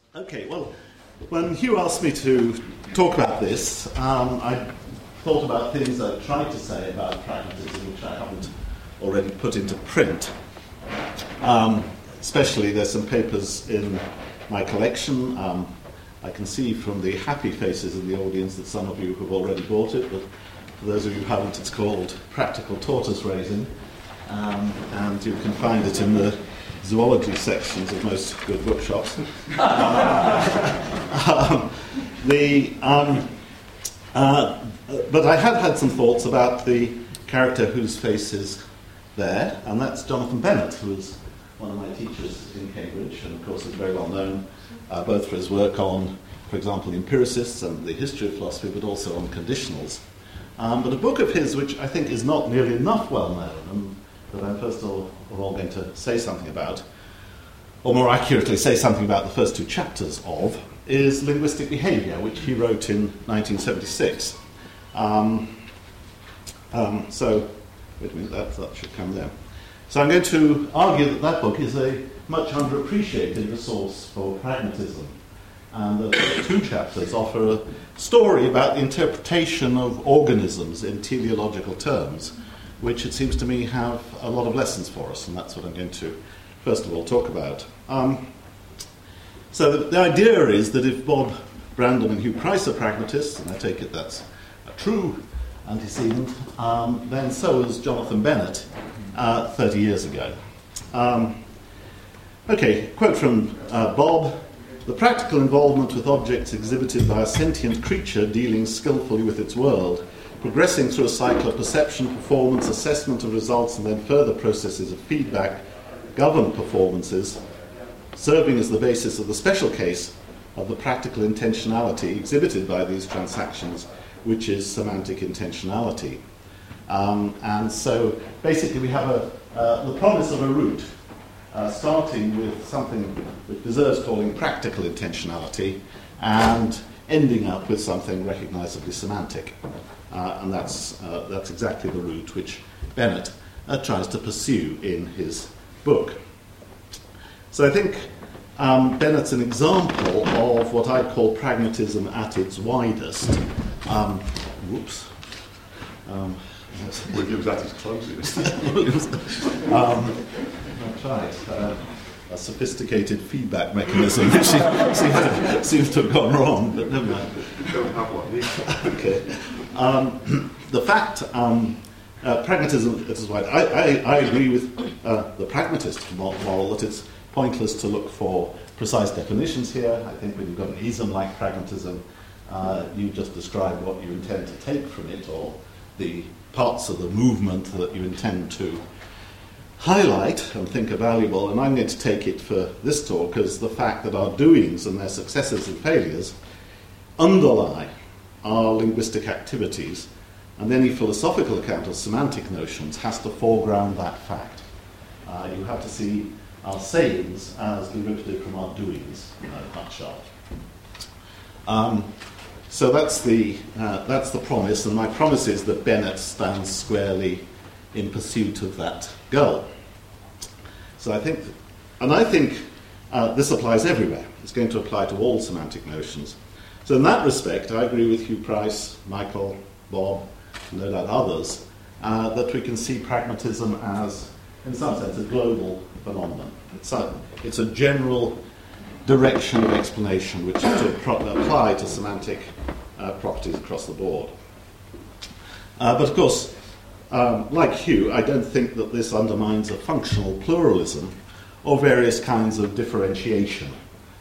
Okay, well, when Hugh asked me to talk about this, I thought about things I tried to say about pragmatism, which I haven't already put into print. Especially, there's some papers in my collection. I can see from the happy faces in the audience that some of you have already bought it, but for those of you who haven't, it's called Practical Tortoise Raising, and you can find it in the zoology sections of most good bookshops. But I had some thoughts about the character whose face is there, and that's Jonathan Bennett, who was one of my teachers in Cambridge, and of course is very well known both for his work on, for example, the empiricists and the history of philosophy, but also on conditionals. But a book of his which I think is not nearly enough well known, and that I'm first of all going to say something about, or more accurately say something about the first two chapters of, is Linguistic Behaviour, which he wrote in 1976. So, wait a minute, that should come there. So I'm going to argue that that book is a much underappreciated resource for pragmatism. And the two chapters offer a story about the interpretation of organisms in teleological terms, which it seems to me have a lot of lessons for us, and that's what I'm going to first of all talk about. So the idea is that if Bob Brandom and Hugh Price are pragmatists, and I take it that's a true antecedent, then so is Jonathan Bennett 30 years ago. Okay, quote from Bob: "The practical involvement with objects exhibited by a sentient creature dealing skillfully with its world, progressing through a cycle of perception, performance, assessment of results, and then further processes of feedback, govern performances, serving as the basis of the special case of the practical intentionality exhibited by these transactions, which is semantic intentionality." And so basically we have the promise of a route, starting with something which deserves calling practical intentionality and ending up with something recognizably semantic. And that's exactly the route which Bennett tries to pursue in his book. So I think Bennett's an example of what I'd call pragmatism at its widest. William's at his closest. That's right. A sophisticated feedback mechanism which seems to have gone wrong, but never mind. You don't have one. Okay. The fact, pragmatism at its wide. I agree with the pragmatist model that it's pointless to look for precise definitions here. I think when you've got an ism-like pragmatism, you just describe what you intend to take from it, or the parts of the movement that you intend to highlight and think are valuable. And I'm going to take it for this talk as the fact that our doings and their successes and failures underlie our linguistic activities, and any philosophical account of semantic notions has to foreground that fact. You have to see our sayings as derivative from our doings, in a nutshell. So that's the promise, and my promise is that Bennett stands squarely in pursuit of that goal. So I think this applies everywhere. It's going to apply to all semantic notions. So in that respect, I agree with Hugh Price, Michael, Bob, and no doubt others, that we can see pragmatism as, in some sense, a global phenomenon. It's a general direction of explanation which is to apply to semantic properties across the board. But of course, like Hugh, I don't think that this undermines a functional pluralism or various kinds of differentiation.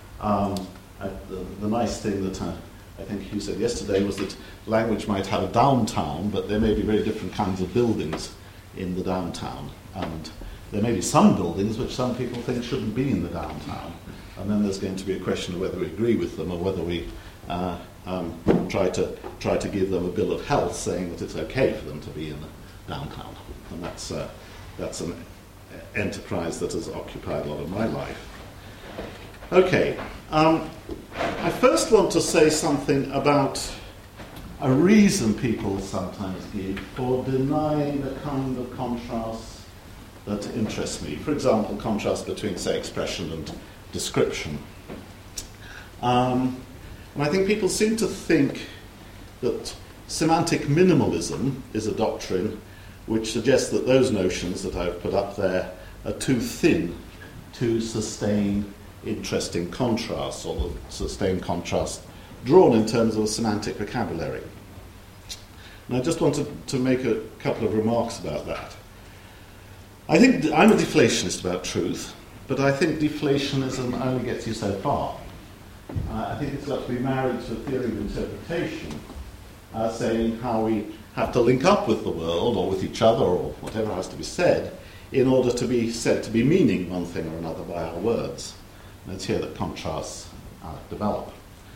The nice thing that I think Hugh said yesterday was that language might have a downtown, but there may be very different kinds of buildings in the downtown. And there may be some buildings which some people think shouldn't be in the downtown. And then there's going to be a question of whether we agree with them or whether we try to give them a bill of health saying that it's okay for them to be in the downtown. And that's an enterprise that has occupied a lot of my life. Okay. I first want to say something about a reason people sometimes give for denying the kind of contrasts that interest me. For example, contrast between, say, expression and description. And I think people seem to think that semantic minimalism is a doctrine which suggests that those notions that I've put up there are too thin to sustain interesting contrasts, or the sustained contrast drawn in terms of a semantic vocabulary. And I just wanted to make a couple of remarks about that. I think I'm a deflationist about truth, but I think deflationism only gets you so far. I think it's got to be married to a theory of interpretation, saying how we have to link up with the world or with each other or whatever has to be said in order to be said to be meaning one thing or another by our words. And it's here that contrasts develop.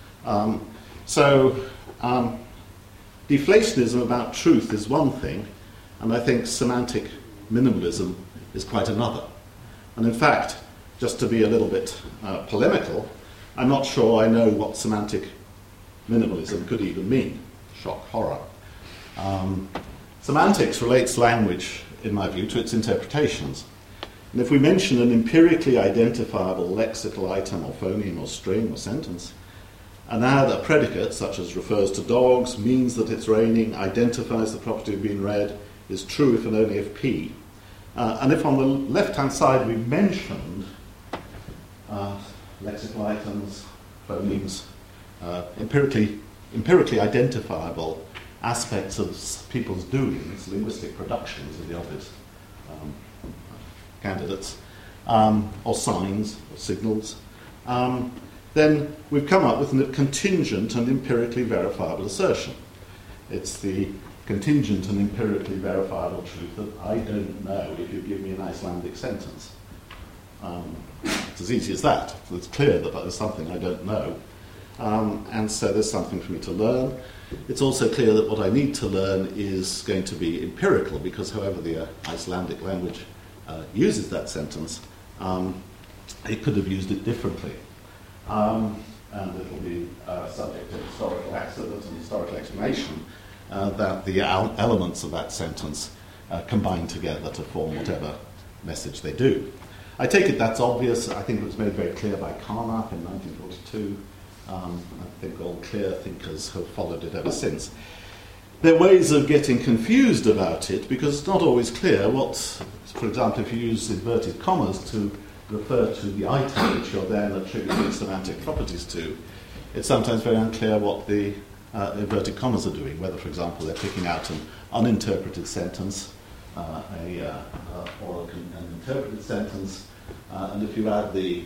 Deflationism about truth is one thing, and I think semantic minimalism is quite another. And in fact, just to be a little bit polemical, I'm not sure I know what semantic minimalism could even mean. Shock, horror. Semantics relates language, in my view, to its interpretations. And if we mention an empirically identifiable lexical item or phoneme or string or sentence, and add a predicate such as refers to dogs, means that it's raining, identifies the property of being read, is true if and only if P. And if on the left-hand side we mentioned lexical items, phonemes, empirically identifiable aspects of people's doings, linguistic productions of the obvious candidates, or signs or signals, then we've come up with a contingent and empirically verifiable assertion. It's the contingent and empirically verifiable truth that I don't know if you give me an Icelandic sentence. It's as easy as that. It's clear that there's something I don't know, and so there's something for me to learn. It's also clear that what I need to learn is going to be empirical, because however the Icelandic language uses that sentence, it could have used it differently. And it will be subject to historical accident and historical explanation that the elements of that sentence combine together to form whatever message they do. I take it that's obvious. I think it was made very clear by Carnap in 1942. I think all clear thinkers have followed it ever since. There are ways of getting confused about it because it's not always clear what, for example, if you use inverted commas to refer to the item which you're then attributing semantic properties to, it's sometimes very unclear what the inverted commas are doing, whether, for example, they're picking out an uninterpreted sentence or an interpreted sentence, and if you add the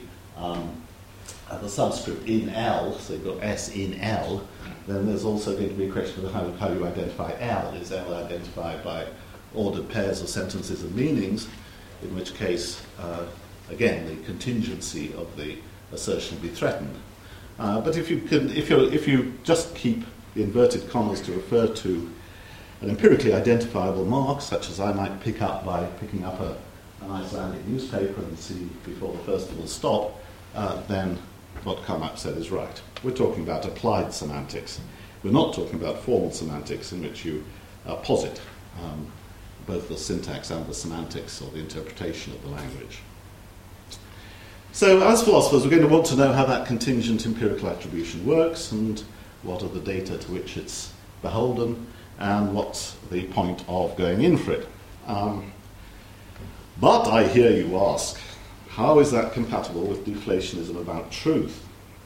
subscript in L, so you've got S in L, then there's also going to be a question of how you identify L. Is L identified by ordered pairs of sentences and meanings, in which case, again, the contingency of the assertion will be threatened. But if you just keep the inverted commas to refer to an empirically identifiable mark, such as I might pick up by picking up an Icelandic newspaper and see before the first full stop, then what Carnap said is right. We're talking about applied semantics. We're not talking about formal semantics in which you posit both the syntax and the semantics or the interpretation of the language. So as philosophers, we're going to want to know how that contingent empirical attribution works and what are the data to which it's beholden and what's the point of going in for it. But I hear you ask, how is that compatible with deflationism about truth?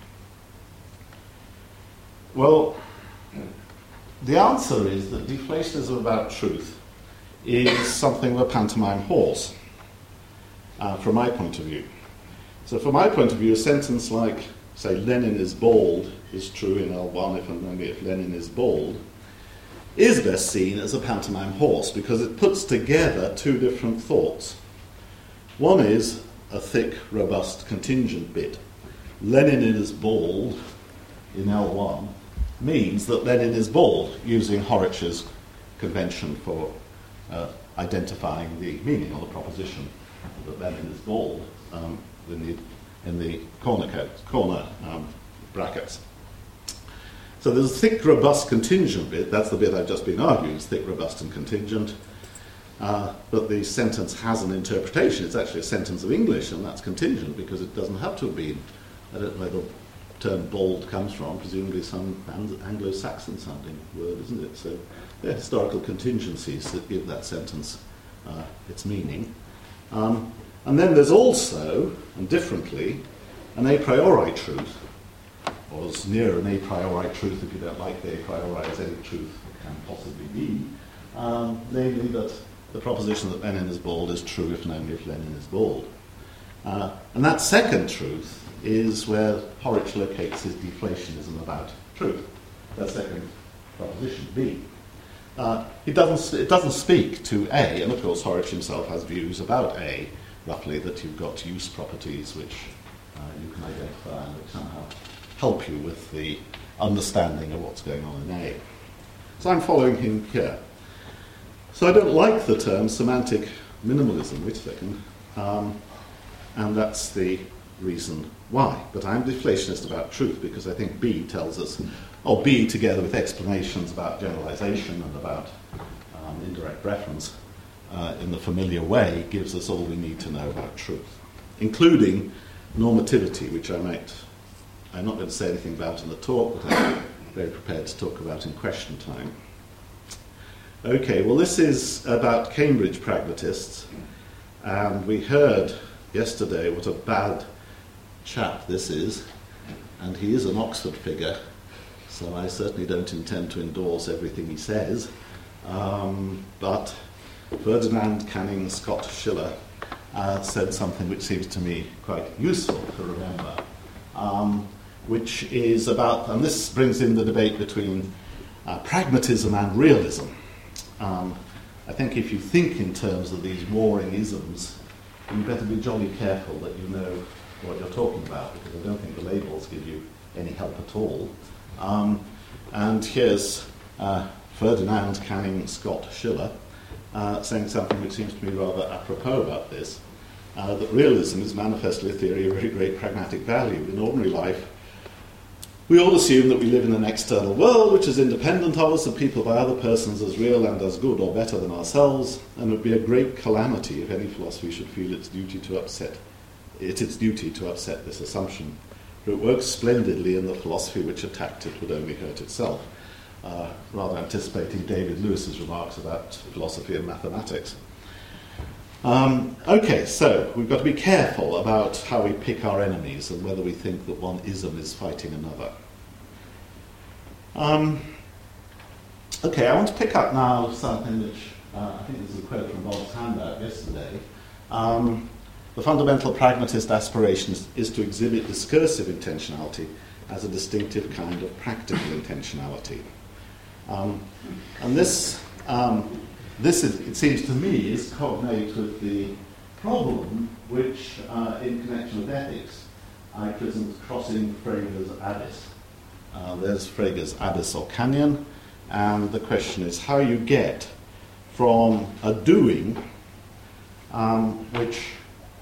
Well, the answer is that deflationism about truth is something of a pantomime horse, from my point of view. So from my point of view, a sentence like, say, Lenin is bald is true in L1 if and only if Lenin is bald, is best seen as a pantomime horse because it puts together two different thoughts. One is a thick, robust contingent bit. Lenin is bald in L1 means that Lenin is bald, using Horwich's convention for identifying the meaning or the proposition that Lenin is bald in the corner brackets. So there's a thick, robust contingent bit. That's the bit I've just been arguing. It's thick, robust, and contingent. But the sentence has an interpretation. It's actually a sentence of English, and that's contingent because it doesn't have to have been. I don't know whether term bald comes from, presumably some Anglo-Saxon sounding word, isn't it? So there are historical contingencies that give that sentence its meaning. And then there's also, and differently, an a priori truth, or as near an a priori truth, if you don't like the a priori as any truth can possibly be, namely that the proposition that Lenin is bald is true if and only if Lenin is bald. And that second truth is where Horwich locates his deflationism about truth. That second proposition, B. It doesn't speak to A, and of course Horwich himself has views about A, roughly that you've got use properties which you can identify and which somehow help you with the understanding of what's going on in A. So I'm following him here. So I don't like the term semantic minimalism, wait a second, and that's the reason why. But I'm deflationist about truth because I think B tells us, or B together with explanations about generalization and about indirect reference in the familiar way gives us all we need to know about truth, including normativity, which I'm not going to say anything about in the talk, but I'm very prepared to talk about in question time. Okay, well this is about Cambridge pragmatists, and we heard yesterday what a bad chap this is, and he is an Oxford figure, so I certainly don't intend to endorse everything he says, but Ferdinand Canning Scott Schiller said something which seems to me quite useful to remember, which is about, and this brings in the debate between pragmatism and realism. I think if you think in terms of these warring isms, you better be jolly careful that you know what you're talking about, because I don't think the labels give you any help at all. And here's Ferdinand Canning Scott Schiller saying something which seems to me rather apropos about this, that realism is manifestly a theory of very great pragmatic value. In ordinary life, we all assume that we live in an external world which is independent of us and peopled by other persons as real and as good or better than ourselves, and it would be a great calamity if any philosophy should feel its duty to upset this assumption. For it works splendidly, and the philosophy which attacked it would only hurt itself. Rather anticipating David Lewis's remarks about philosophy and mathematics. Okay, so we've got to be careful about how we pick our enemies and whether we think that one ism is fighting another. Okay, I want to pick up now something which I think this is a quote from Bob's handout yesterday. The fundamental pragmatist aspiration is to exhibit discursive intentionality as a distinctive kind of practical intentionality. And this is, it seems to me, is cognate with the problem which, in connection with ethics, I christened crossing Frege's abyss. There's Frege's abyss or canyon, and the question is how you get from a doing which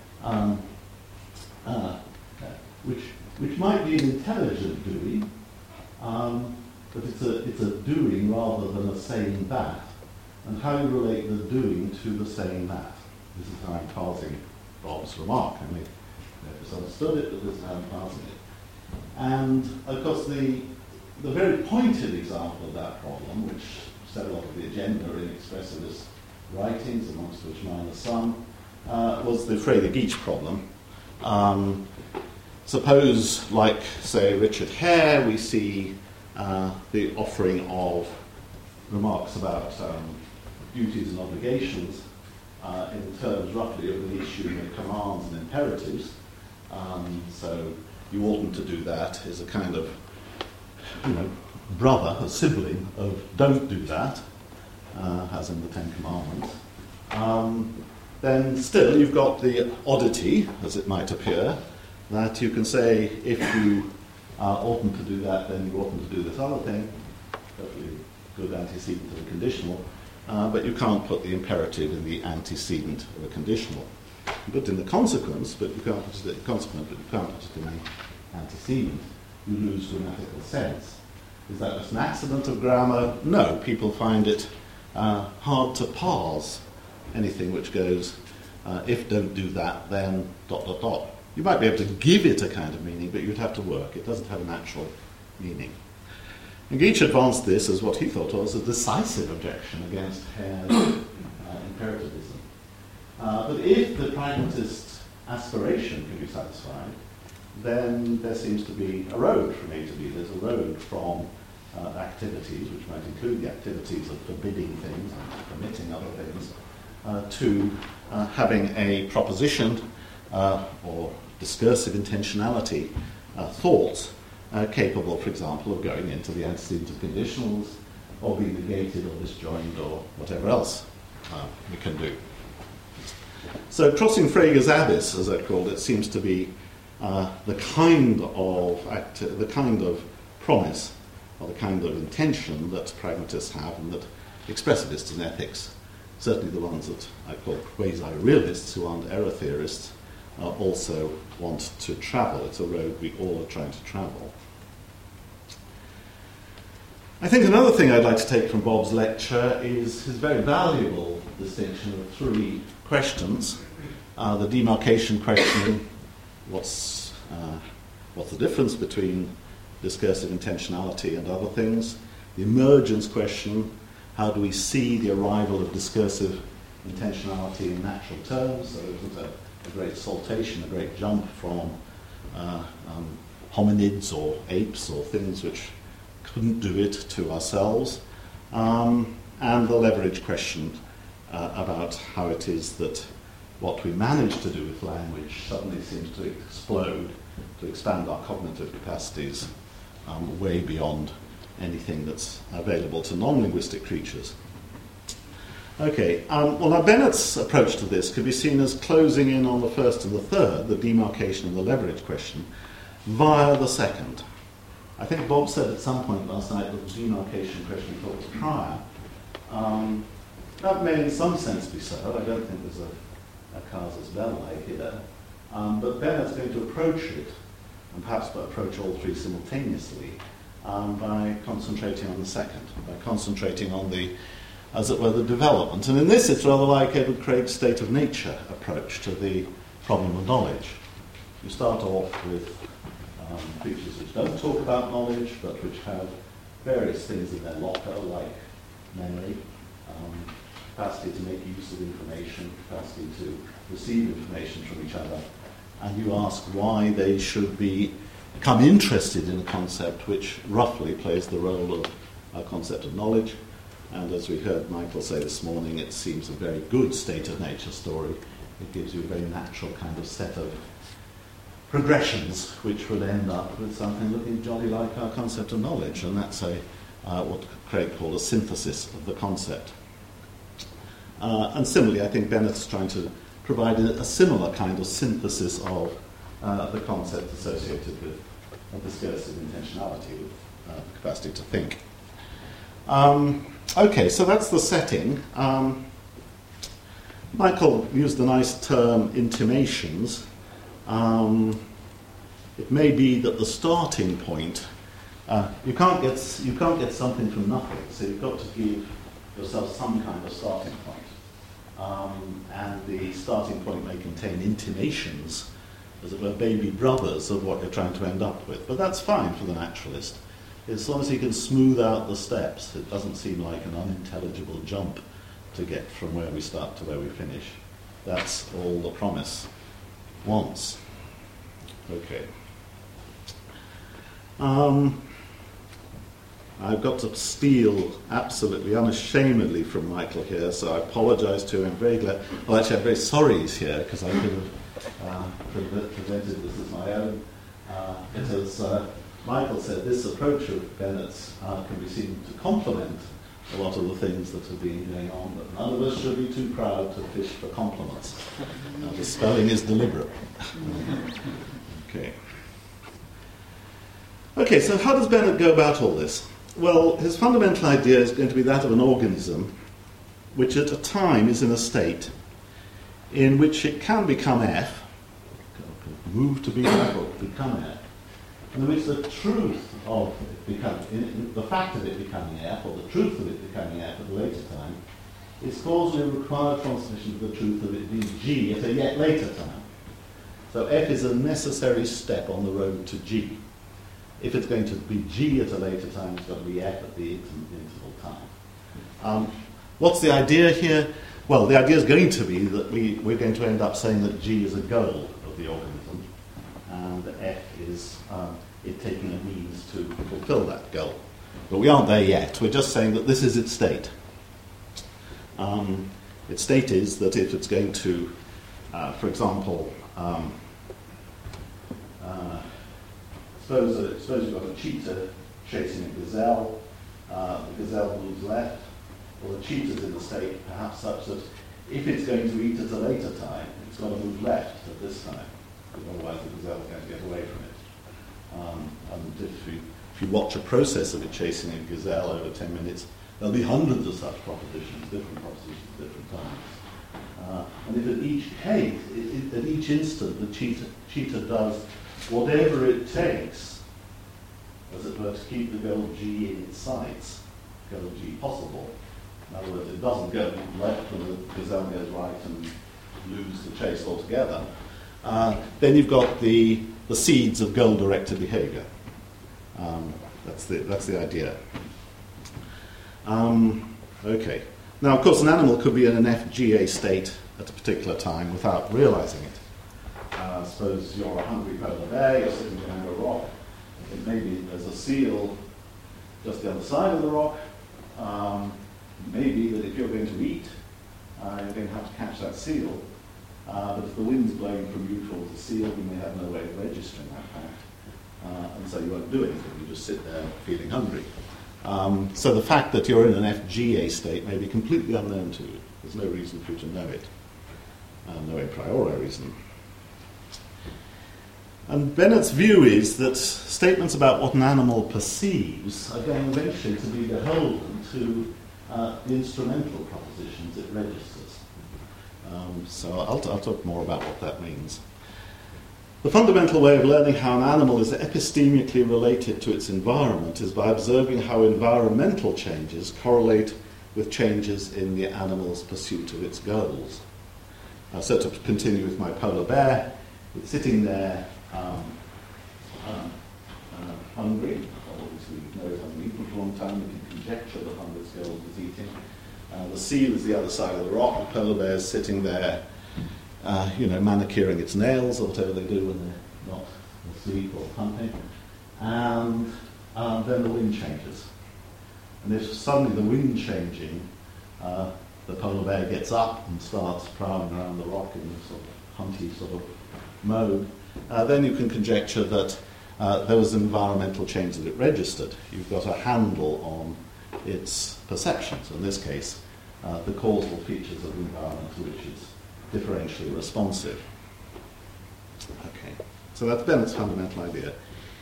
might be an intelligent doing, but it's a doing rather than a saying that, and how you relate the doing to the saying that. This is how I'm parsing Bob's remark. I may have misunderstood it, but this is how I'm parsing it. And of course the very pointed example of that problem, which set a lot of the agenda in expressivist writings, amongst which mine are some, was the Frege-Geach problem. Suppose, like, say, Richard Hare, we see the offering of remarks about duties and obligations in terms roughly of the issuing of commands and imperatives. So you oughtn't to do that is a kind of, brother, a sibling of don't do that, as in the Ten Commandments. Then still you've got the oddity, as it might appear, that you can say if you oughtn't to do that, then you oughtn't to do this other thing, hopefully good antecedent of a conditional, but you can't put the imperative in the antecedent of a conditional. You put it in the consequence, but you can't put it in the consequent, but you can't put it in the antecedent. You lose grammatical sense. Is that just an accident of grammar? No, people find it hard to parse anything which goes, if don't do that, then ... You might be able to give it a kind of meaning, but you'd have to work. It doesn't have a natural meaning. And Geach advanced this as what he thought was a decisive objection against Hare's imperativism. But if the pragmatist aspiration can be satisfied, then there seems to be a road from A to B. There's a road from activities, which might include the activities of forbidding things and permitting other things, to having a proposition or discursive intentionality thought capable, for example, of going into the antecedent of conditionals or being negated or disjoined or whatever else we can do. So crossing Frege's abyss, as I called it, seems to be the kind of promise or the kind of intention that pragmatists have and that expressivists in ethics, certainly the ones that I call quasi-realists who aren't error theorists, also want to travel. It's a road we all are trying to travel. I think another thing I'd like to take from Bob's lecture is his very valuable distinction of three questions. The demarcation question, what's the difference between discursive intentionality and other things? The emergence question, how do we see the arrival of discursive intentionality in natural terms? So there isn't a great saltation, a great jump from hominids or apes or things which couldn't do it to ourselves. And the leverage question about how it is that what we manage to do with language suddenly seems to explode, to expand our cognitive capacities way beyond anything that's available to non-linguistic creatures. Okay, well now Bennett's approach to this could be seen as closing in on the first and the third, the demarcation and the leverage question, via the second. I think Bob said at some point last night that the demarcation question he thought was prior. That may in some sense be so. I don't think there's a casus belli here. But Bennett's going to approach it, and perhaps approach all three simultaneously, by concentrating on the second, by concentrating on the, as it were, the development. And in this it's rather like Edward Craig's state of nature approach to the problem of knowledge. You start off with creatures which don't talk about knowledge, but which have various things in their locker, like memory, capacity to make use of information, capacity to receive information from each other, and you ask why they should become interested in a concept which roughly plays the role of a concept of knowledge. And as we heard Michael say this morning, it seems a very good state of nature story. It gives you a very natural kind of set of progressions which would end up with something looking jolly like our concept of knowledge, and that's what Craig called a synthesis of the concept. And similarly, I think Bennett's trying to provide a similar kind of synthesis of the concept associated with discursive intentionality, with the capacity to think. Okay, so that's the setting. Michael used the nice term intimations. It may be that the starting point, you can't get something from nothing, so you've got to give yourself some kind of starting point. And the starting point may contain intimations, as it were, baby brothers of what you're trying to end up with. But that's fine for the naturalist. As long as he can smooth out the steps, it doesn't seem like an unintelligible jump to get from where we start to where we finish. That's all the promise wants. Okay. I've got to steal absolutely unashamedly from Michael here, so I apologise to him. I'm very glad. Well, actually, I'm very sorry he's here, because I could have presented this as my own. Because Michael said this approach of Bennett's can be seen to complement a lot of the things that have been going on, but none of us should be too proud to fish for compliments. The spelling is deliberate. Okay, so how does Bennett go about all this? Well, his fundamental idea is going to be that of an organism which at a time is in a state in which it can become F, move to be F or become F, and in which the truth of it becoming, the fact of it becoming F, or the truth of it becoming F at a later time, is causally required transmission of the truth of it being G at a yet later time. So F is a necessary step on the road to G. If it's going to be G at a later time, it's got to be F at the interval time. What's the idea here? Well, the idea is going to be that we're going to end up saying that G is a goal of the organism, and that F is it taking a means to fulfill that goal. But we aren't there yet. We're just saying that this is its state. Its state is that if it's going to, for example, suppose you've got a cheetah chasing a gazelle, the gazelle moves left, well, the cheetah's in a state perhaps such that if it's going to eat at a later time, it's got to move left at this time, because otherwise the gazelle's going to get away from it. And if you watch a process of it chasing a gazelle over 10 minutes, there'll be hundreds of such propositions, different propositions at different times. And if at each case, at each instant, the cheetah does whatever it takes, as it were, to keep the goal G in its sights, goal G possible. In other words, it doesn't go left and the gazelle goes right and lose the chase altogether. Then you've got the seeds of goal-directed behaviour. That's the idea. Okay. Now, of course, an animal could be in an FGA state at a particular time without realising it. Suppose you're a hungry polar bear, you're sitting behind a rock. It maybe there's a seal just the other side of the rock. Maybe that if you're going to eat, you're going to have to catch that seal. But if the wind's blowing from you towards the seal, you may have no way of registering that fact. And so you won't do anything, you just sit there feeling hungry. So the fact that you're in an FGA state may be completely unknown to you. There's no reason for you to know it. No a priori reason. And Bennett's view is that statements about what an animal perceives are going eventually to be beholden to the instrumental propositions it registers. So I'll talk more about what that means. The fundamental way of learning how an animal is epistemically related to its environment is by observing how environmental changes correlate with changes in the animal's pursuit of its goals. So to continue with my polar bear, it's sitting there hungry. Obviously, we know it hasn't eaten for a long time. We can conjecture that one of its goals is eating. The seal is the other side of the rock. The polar bear is sitting there, manicuring its nails or whatever they do when they're not asleep or hunting. And then the wind changes. And if suddenly the wind changing, the polar bear gets up and starts prowling around the rock in a sort of hunty sort of mode, then you can conjecture that there was an environmental change that it registered. You've got a handle on its perceptions. In this case, the causal features of the environment to which it's differentially responsive. Okay, so that's Bennett's fundamental idea.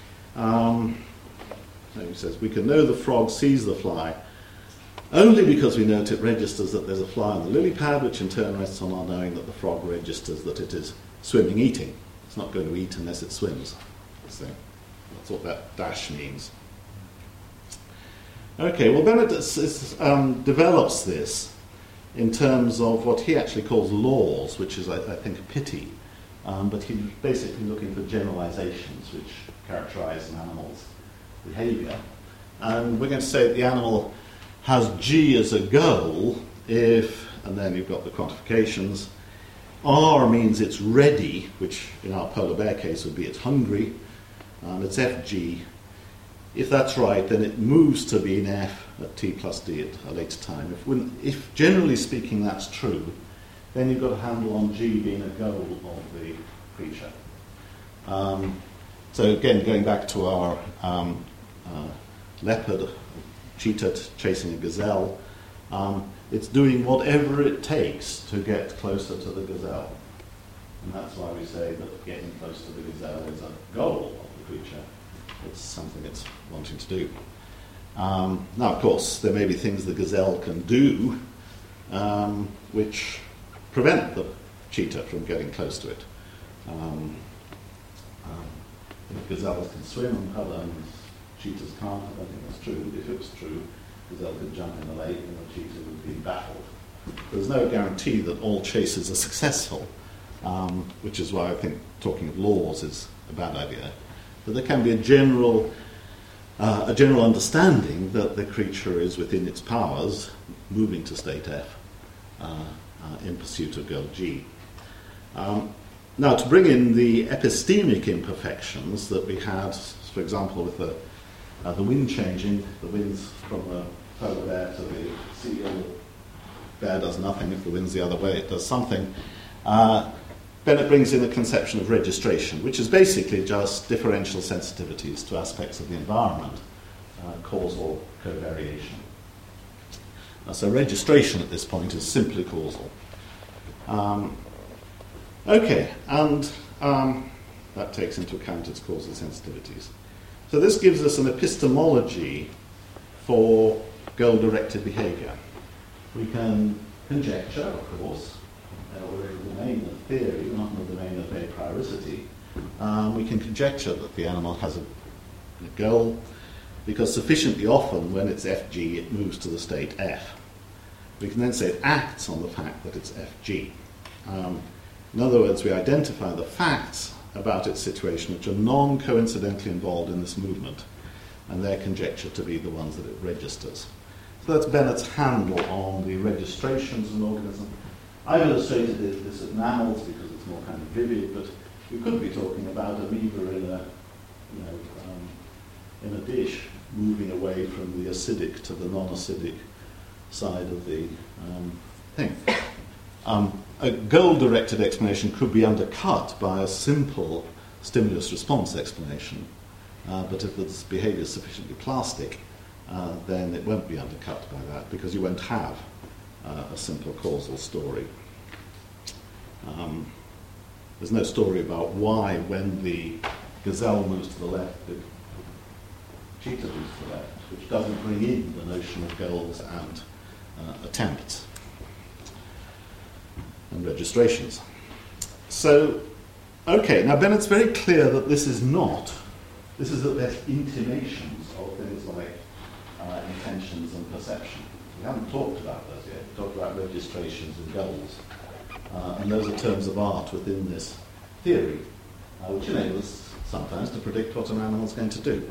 So he says, we can know the frog sees the fly only because we note it registers that there's a fly on the lily pad, which in turn rests on our knowing that the frog registers that it is swimming, eating. It's not going to eat unless it swims. So that's what that dash means. Okay, well, Bennett develops this in terms of what he actually calls laws, which is, I think, a pity. But he's basically looking for generalizations which characterize an animal's behavior. And we're going to say that the animal has G as a goal if, and then you've got the quantifications, R means it's ready, which in our polar bear case would be it's hungry, and it's FG. If that's right, then it moves to be in F at T plus D at a later time. If generally speaking that's true, then you've got a handle on G being a goal of the creature. So again, going back to our leopard, cheetah chasing a gazelle, it's doing whatever it takes to get closer to the gazelle. And that's why we say that getting close to the gazelle is a goal of the creature. It's something it's wanting to do. Now, of course, there may be things the gazelle can do which prevent the cheetah from getting close to it. If gazelles can swim and cheetahs can't, I don't think that's true. If it was true, gazelle could jump in the lake and the cheetah would be baffled. There's no guarantee that all chases are successful. which is why I think talking of laws is a bad idea. But there can be a general understanding that the creature is within its powers, moving to state F in pursuit of goal G. Now, to bring in the epistemic imperfections that we had, for example, with the wind changing, the winds from the polar bear to the seal. Bear does nothing. If the wind's the other way, it does something. Bennett brings in a conception of registration, which is basically just differential sensitivities to aspects of the environment, causal covariation. So registration at this point is simply causal. Okay, and that takes into account its causal sensitivities. So this gives us an epistemology for goal-directed behaviour. We can conjecture, of course, we're in the domain of theory, not in the domain of a prioricity. We can conjecture that the animal has a goal, because sufficiently often when it's FG, it moves to the state F. We can then say it acts on the fact that it's FG. In other words, we identify the facts about its situation which are non-coincidentally involved in this movement, and they're conjectured to be the ones that it registers. So that's Bennett's handle on the registrations of an organism. I've illustrated this at mammals because it's more kind of vivid, but we could be talking about amoeba in a dish, moving away from the acidic to the non-acidic side of the thing. A goal-directed explanation could be undercut by a simple stimulus-response explanation, but if the behaviour is sufficiently plastic, then it won't be undercut by that, because you won't have a simple causal story. There's no story about why, when the gazelle moves to the left, the cheetah moves to the left, which doesn't bring in the notion of goals and attempts and registrations. So, okay, now Bennett's very clear that this is that there's intimations of things like intentions and perception. We haven't talked about those yet. We talked about registrations and goals. And those are terms of art within this theory, which enables sometimes to predict what an animal's going to do.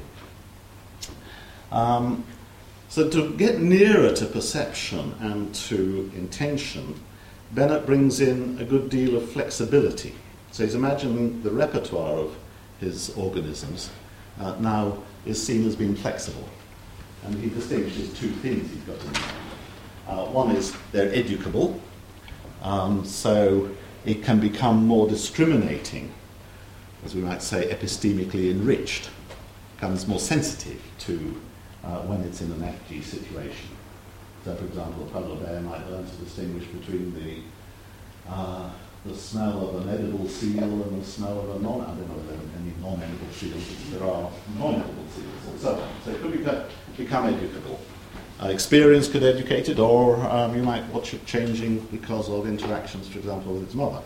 So to get nearer to perception and to intention, Bennett brings in a good deal of flexibility. So he's imagining the repertoire of his organisms now is seen as being flexible. And he distinguishes two things he's got in mind. One is they're educable, so it can become more discriminating, as we might say, epistemically enriched, becomes more sensitive to when it's in an FG situation. So, for example, a polar bear might learn to distinguish between the smell of an edible seal and the smell of a I don't know if there are any non-edible seals, but there are non-edible seals and so on. So it could become educable. Experience could educate it, or you might watch it changing because of interactions, for example, with its mother.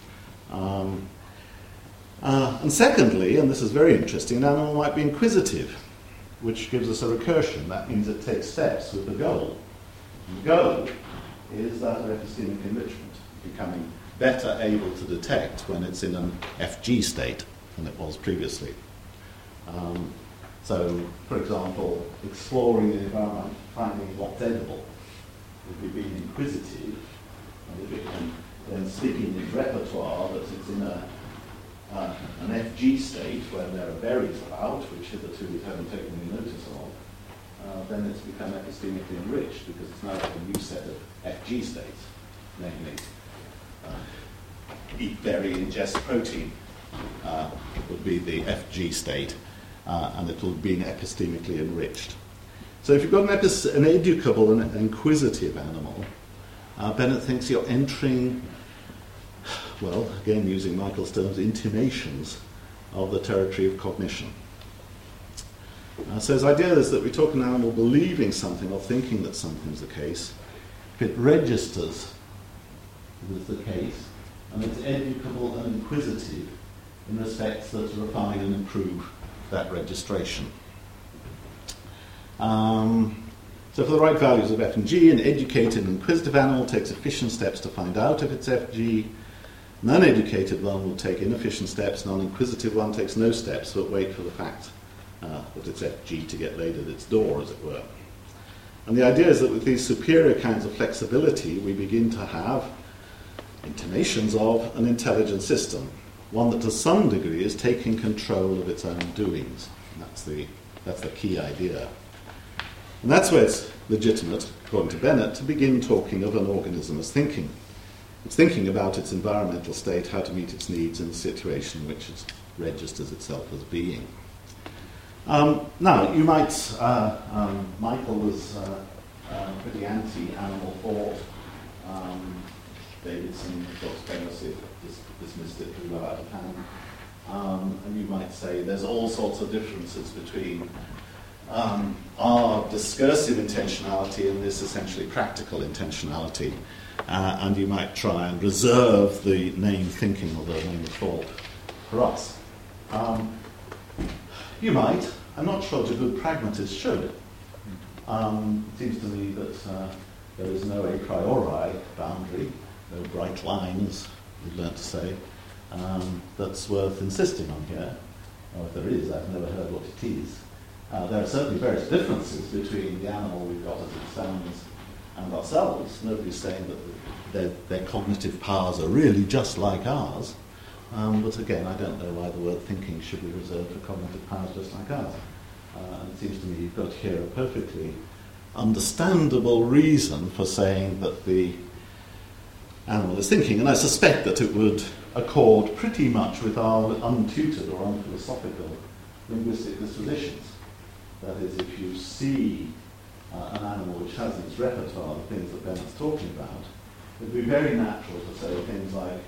And secondly, and this is very interesting, an animal might be inquisitive, which gives us a recursion. That means it takes steps with the goal. And the goal is that of epistemic enrichment, becoming better able to detect when it's in an FG state than it was previously. So, for example, exploring the environment, finding what's edible, would be being inquisitive, and if it can then stick in its repertoire that it's in an FG state where there are berries about, which hitherto we haven't taken any notice of, then it's become epistemically enriched because it's now got a new set of FG states, namely eat berry, ingest protein would be the FG state, and it will be epistemically enriched. So if you've got an educable and inquisitive animal, Bennett thinks you're entering, well, again using Michael's terms, intimations of the territory of cognition. So his idea is that we talk an animal believing something or thinking that something's the case. If it registers it is the case, and it's educable and inquisitive in respects that refine and improve that registration. So for the right values of F and G, an educated and inquisitive animal takes efficient steps to find out if it's FG. An uneducated one will take inefficient steps, an uninquisitive one takes no steps, but wait for the fact that it's FG to get laid at its door, as it were. And the idea is that with these superior kinds of flexibility, we begin to have intimations of an intelligent system, one that to some degree is taking control of its own doings. And that's the key idea. And that's where it's legitimate, according to Bennett, to begin talking of an organism as thinking. It's thinking about its environmental state, how to meet its needs in a situation in which it registers itself as being. Now, you might, Michael was pretty anti-animal thought. Davidson, of course, famously dismissed it through out of hand. And you might say there's all sorts of differences between our discursive intentionality and this essentially practical intentionality. And you might try and reserve the name thinking or the name thought for us. You might. I'm not sure that a good pragmatist should. It seems to me that there is no a priori boundary, no bright lines, we've learnt to say, that's worth insisting on here. Or if there is, I've never heard what it is. There are certainly various differences between the animal we've got as it stands and ourselves. Nobody's saying that their cognitive powers are really just like ours. But again, I don't know why the word thinking should be reserved for cognitive powers just like ours. And it seems to me you've got here a perfectly understandable reason for saying that the animal is thinking. And I suspect that it would accord pretty much with our untutored or unphilosophical linguistic dispositions. That is, if you see an animal which has its repertoire of things that Bennett's talking about, it would be very natural to say things like,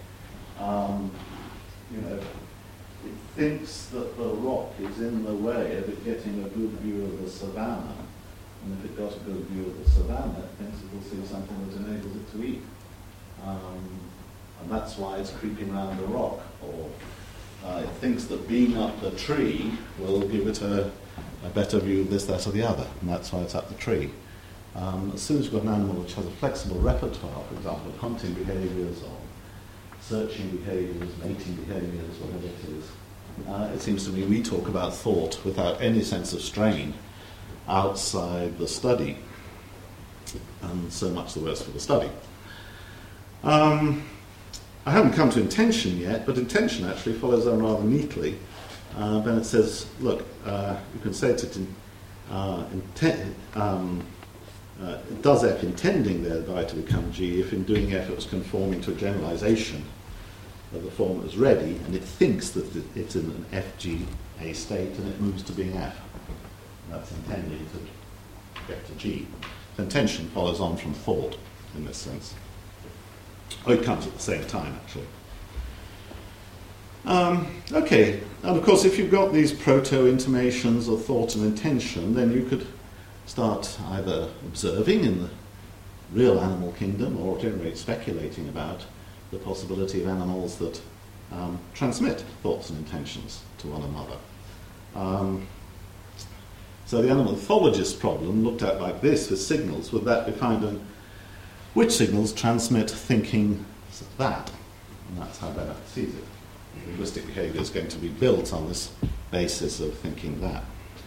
it thinks that the rock is in the way of it getting a good view of the savannah, and if it got a good view of the savannah, it thinks it will see something that enables it to eat. And that's why it's creeping around the rock. Or it thinks that being up the tree will give it a better view of this, that, or the other, and that's why it's up the tree. As soon as you've got an animal which has a flexible repertoire, for example, hunting behaviours or searching behaviours, mating behaviours, whatever it is, it seems to me we talk about thought without any sense of strain outside the study, and so much the worse for the study. I haven't come to intention yet, but intention actually follows on rather neatly. Bennett says, look, you can say it does F intending thereby to become G if in doing F it was conforming to a generalization of the form that was ready, and it thinks that it's in an FGA state and it moves to being F. And that's intending to get to G. So intention follows on from thought in this sense. Oh, it comes at the same time, actually. Okay, and of course if you've got these proto-intimations of thought and intention, then you could start either observing in the real animal kingdom or generally speculating about the possibility of animals that transmit thoughts and intentions to one another. So the animal ethologist problem looked at like this with signals, would that be found in which signals transmit thinking that? And that's how Bennett sees it. Linguistic behaviour is going to be built on this basis of thinking that.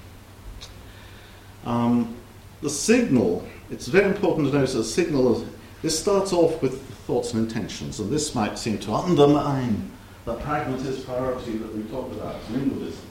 The signal, it's very important to notice a signal, this starts off with thoughts and intentions, and this might seem to undermine the pragmatist priority that we talked about, linguism.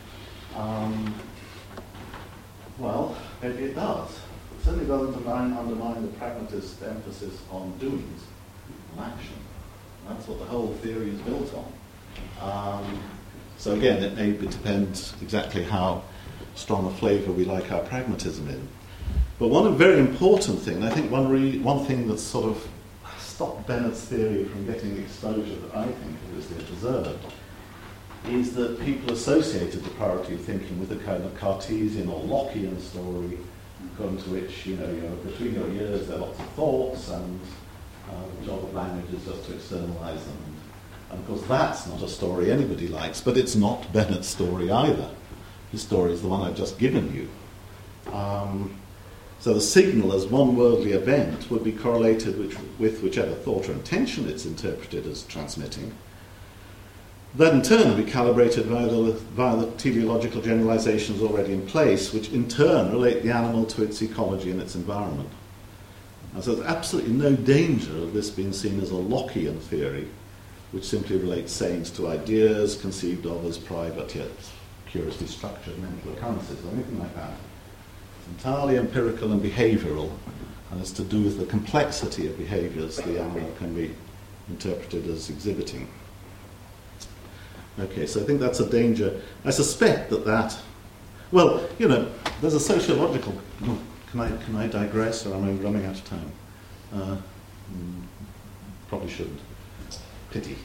Well, maybe it does. It certainly doesn't undermine the pragmatist emphasis on doings, on action. That's what the whole theory is built on. So again, it may depend exactly how strong a flavour we like our pragmatism in. But one very important thing, I think one thing that's sort of stopped Bennett's theory from getting the exposure that I think it deserved, is that people associated the priority of thinking with a kind of Cartesian or Lockean story, according to which, you're between your ears there are lots of thoughts, and the job of language is just to externalize them. And of course that's not a story anybody likes, but it's not Bennett's story either. His story is the one I've just given you. So the signal as one worldly event would be correlated with whichever thought or intention it's interpreted as transmitting. That in turn will be calibrated via the teleological generalizations already in place, which in turn relate the animal to its ecology and its environment. And so there's absolutely no danger of this being seen as a Lockean theory, which simply relates sayings to ideas conceived of as private yet curiously structured mental occurrences or anything like that. It's entirely empirical and behavioural, and it's to do with the complexity of behaviours the animal can be interpreted as exhibiting. Okay, so I think that's a danger. I suspect that well, you know, there's a sociological... Can I digress, or am I running out of time? Probably shouldn't. Pity.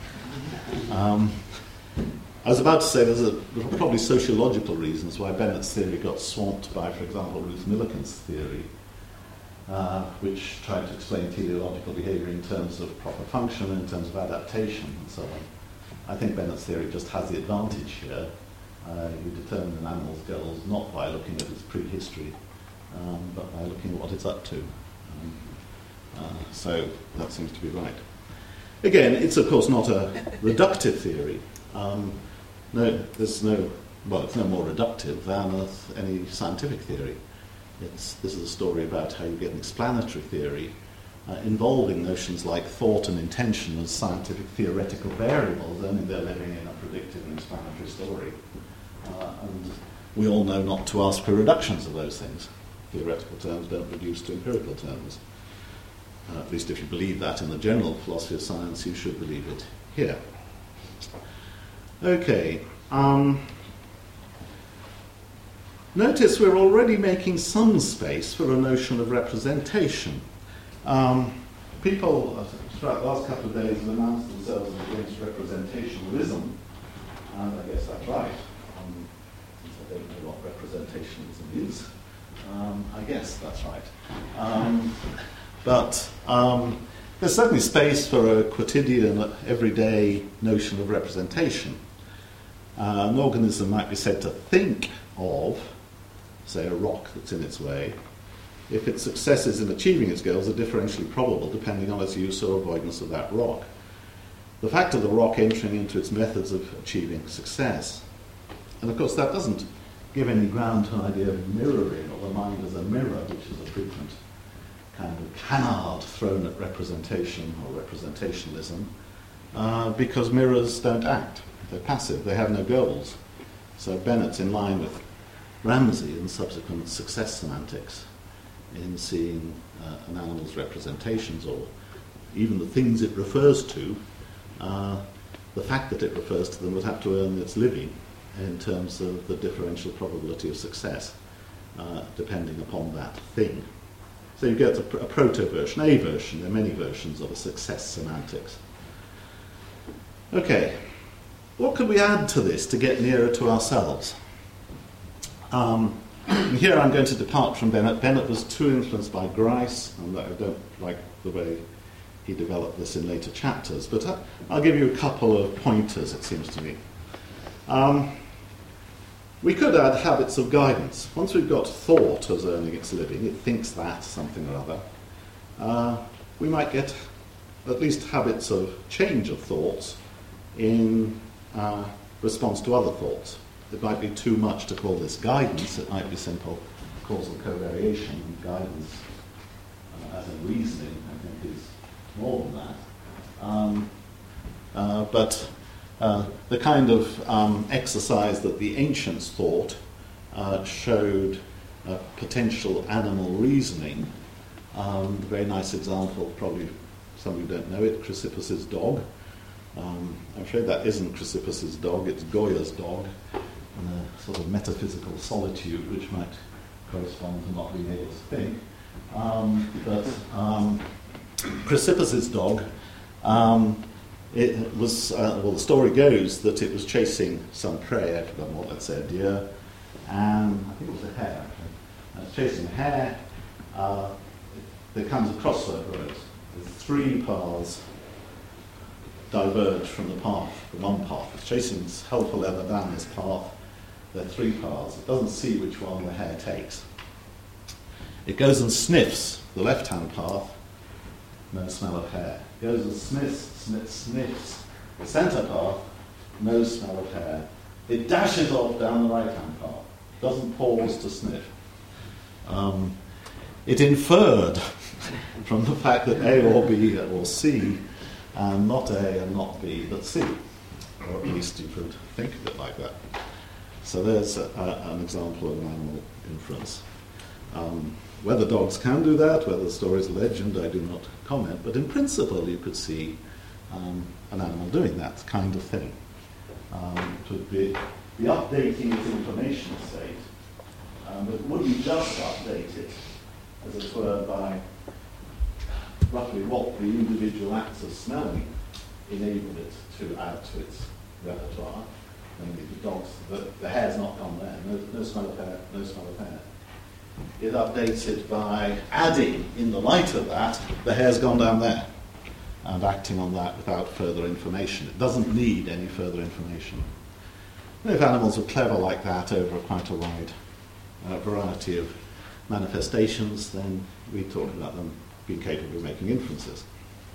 I was about to say there are probably sociological reasons why Bennett's theory got swamped by, for example, Ruth Millikan's theory, which tried to explain teleological behaviour in terms of proper function, in terms of adaptation, and so on. I think Bennett's theory just has the advantage here. You determine an animal's goals not by looking at its prehistory, but by looking at what it's up to. So that seems to be right. Again, it's of course not a reductive theory. It's no more reductive than any scientific theory. This is a story about how you get an explanatory theory involving notions like thought and intention as scientific theoretical variables, only they're living in a predictive and explanatory story. And we all know not to ask for reductions of those things. Theoretical terms don't reduce to empirical terms. At least if you believe that in the general philosophy of science, you should believe it here. Okay. Notice we're already making some space for a notion of representation. People throughout the last couple of days have announced themselves against representationalism, and I guess that's right. Since I don't know what representationalism is, I guess that's right. But there's certainly space for a quotidian, everyday notion of representation. An organism might be said to think of, say, a rock that's in its way, if its successes in achieving its goals are differentially probable depending on its use or avoidance of that rock. The fact of the rock entering into its methods of achieving success. And of course that doesn't give any ground to an idea of mirroring, or the mind as a mirror, which is a frequent kind of canard thrown at representation or representationalism, because mirrors don't act. They're passive. They have no goals. So Bennett's in line with Ramsey and subsequent success semantics in seeing an animal's representations, or even the things it refers to. The fact that it refers to them would have to earn its living in terms of the differential probability of success, depending upon that thing. So you get a proto-version, a version. There are many versions of a success semantics. Okay, what could we add to this to get nearer to ourselves? And here I'm going to depart from Bennett. Bennett was too influenced by Grice, and I don't like the way he developed this in later chapters, but I'll give you a couple of pointers, it seems to me. We could add habits of guidance. Once we've got thought as earning its living, it thinks that, something or other, we might get at least habits of change of thoughts in response to other thoughts. It might be too much to call this guidance. It might be simple causal covariation. And guidance, as in reasoning, I think is more than that. But the kind of exercise that the ancients thought showed potential animal reasoning. A very nice example, probably some of you don't know it, Chrysippus's dog. I'm afraid that isn't Chrysippus's dog, it's Goya's dog, in a sort of metaphysical solitude which might correspond to not being able to think. But Chrysippus's dog, it was, the story goes that it was chasing some prey, I've forgotten what, let's say a deer, and I think it was a hare. Chasing a hare, there comes a crossroads. There's three paths diverge from the path, the one path. It's chasing this hell for leather down this path. There are three paths. It doesn't see which one the hare takes. It goes and sniffs the left-hand path, no smell of hair. It goes and sniffs the centre path, no smell of hair. It dashes off down the right-hand path, doesn't pause to sniff. It inferred from the fact that A or B or C, and not A and not B, but C. Or at least you could think of it like that. So there's an example of an animal inference. Whether dogs can do that, whether the story is a legend, I do not comment, but in principle you could see an animal doing that kind of thing. It would be updating its information state, but it wouldn't just update it, as it were, by roughly what the individual acts of smelling enabled it to add to its repertoire. Namely, the hair's not gone there, no smell of hair, no smell of hair. It updates it by adding, in the light of that, the hair's gone down there, and acting on that without further information. It doesn't need any further information. And if animals were clever like that over quite a wide variety of manifestations, then we talk about them being capable of making inferences.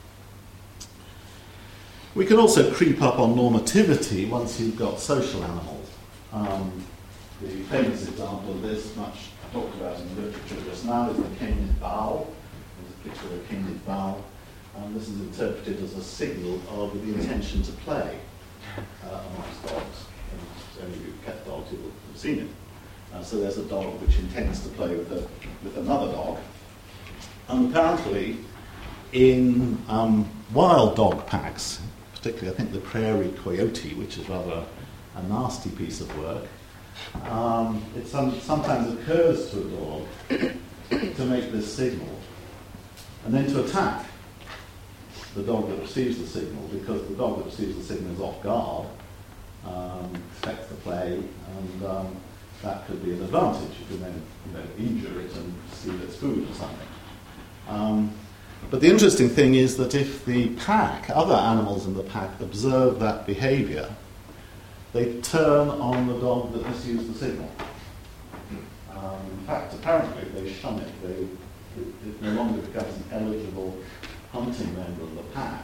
We can also creep up on normativity once you've got social animals. The famous example of this, much talked about in the literature just now, is the canid bow. There's a picture of a canid bow. This is interpreted as a signal of the intention to play amongst dogs. And if you've kept dogs, you'll have seen it. So there's a dog which intends to play with another dog. And apparently, in wild dog packs, particularly I think the prairie coyote, which is rather a nasty piece of work, it sometimes occurs to a dog to make this signal and then to attack the dog that receives the signal, because the dog that receives the signal is off guard, expects to play, and that could be an advantage. You can then injure it and steal its food or something. But the interesting thing is that if the pack, other animals in the pack, observe that behaviour, they turn on the dog that misused the signal. In fact, apparently they shun it. It no longer becomes an eligible hunting member of the pack,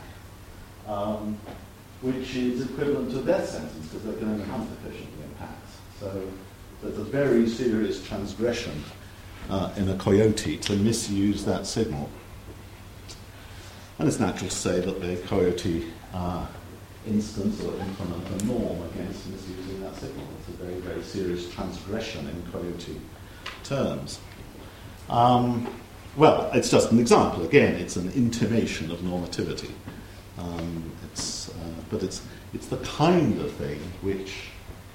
which is equivalent to a death sentence because they can only hunt efficiently in packs. So there's a very serious transgression in a coyote to misuse that signal. And it's natural to say that the coyote instance or implement a norm against misusing that signal. It's a very, very serious transgression in coyote terms. Well, it's just an example. Again, it's an intimation of normativity. But it's the kind of thing which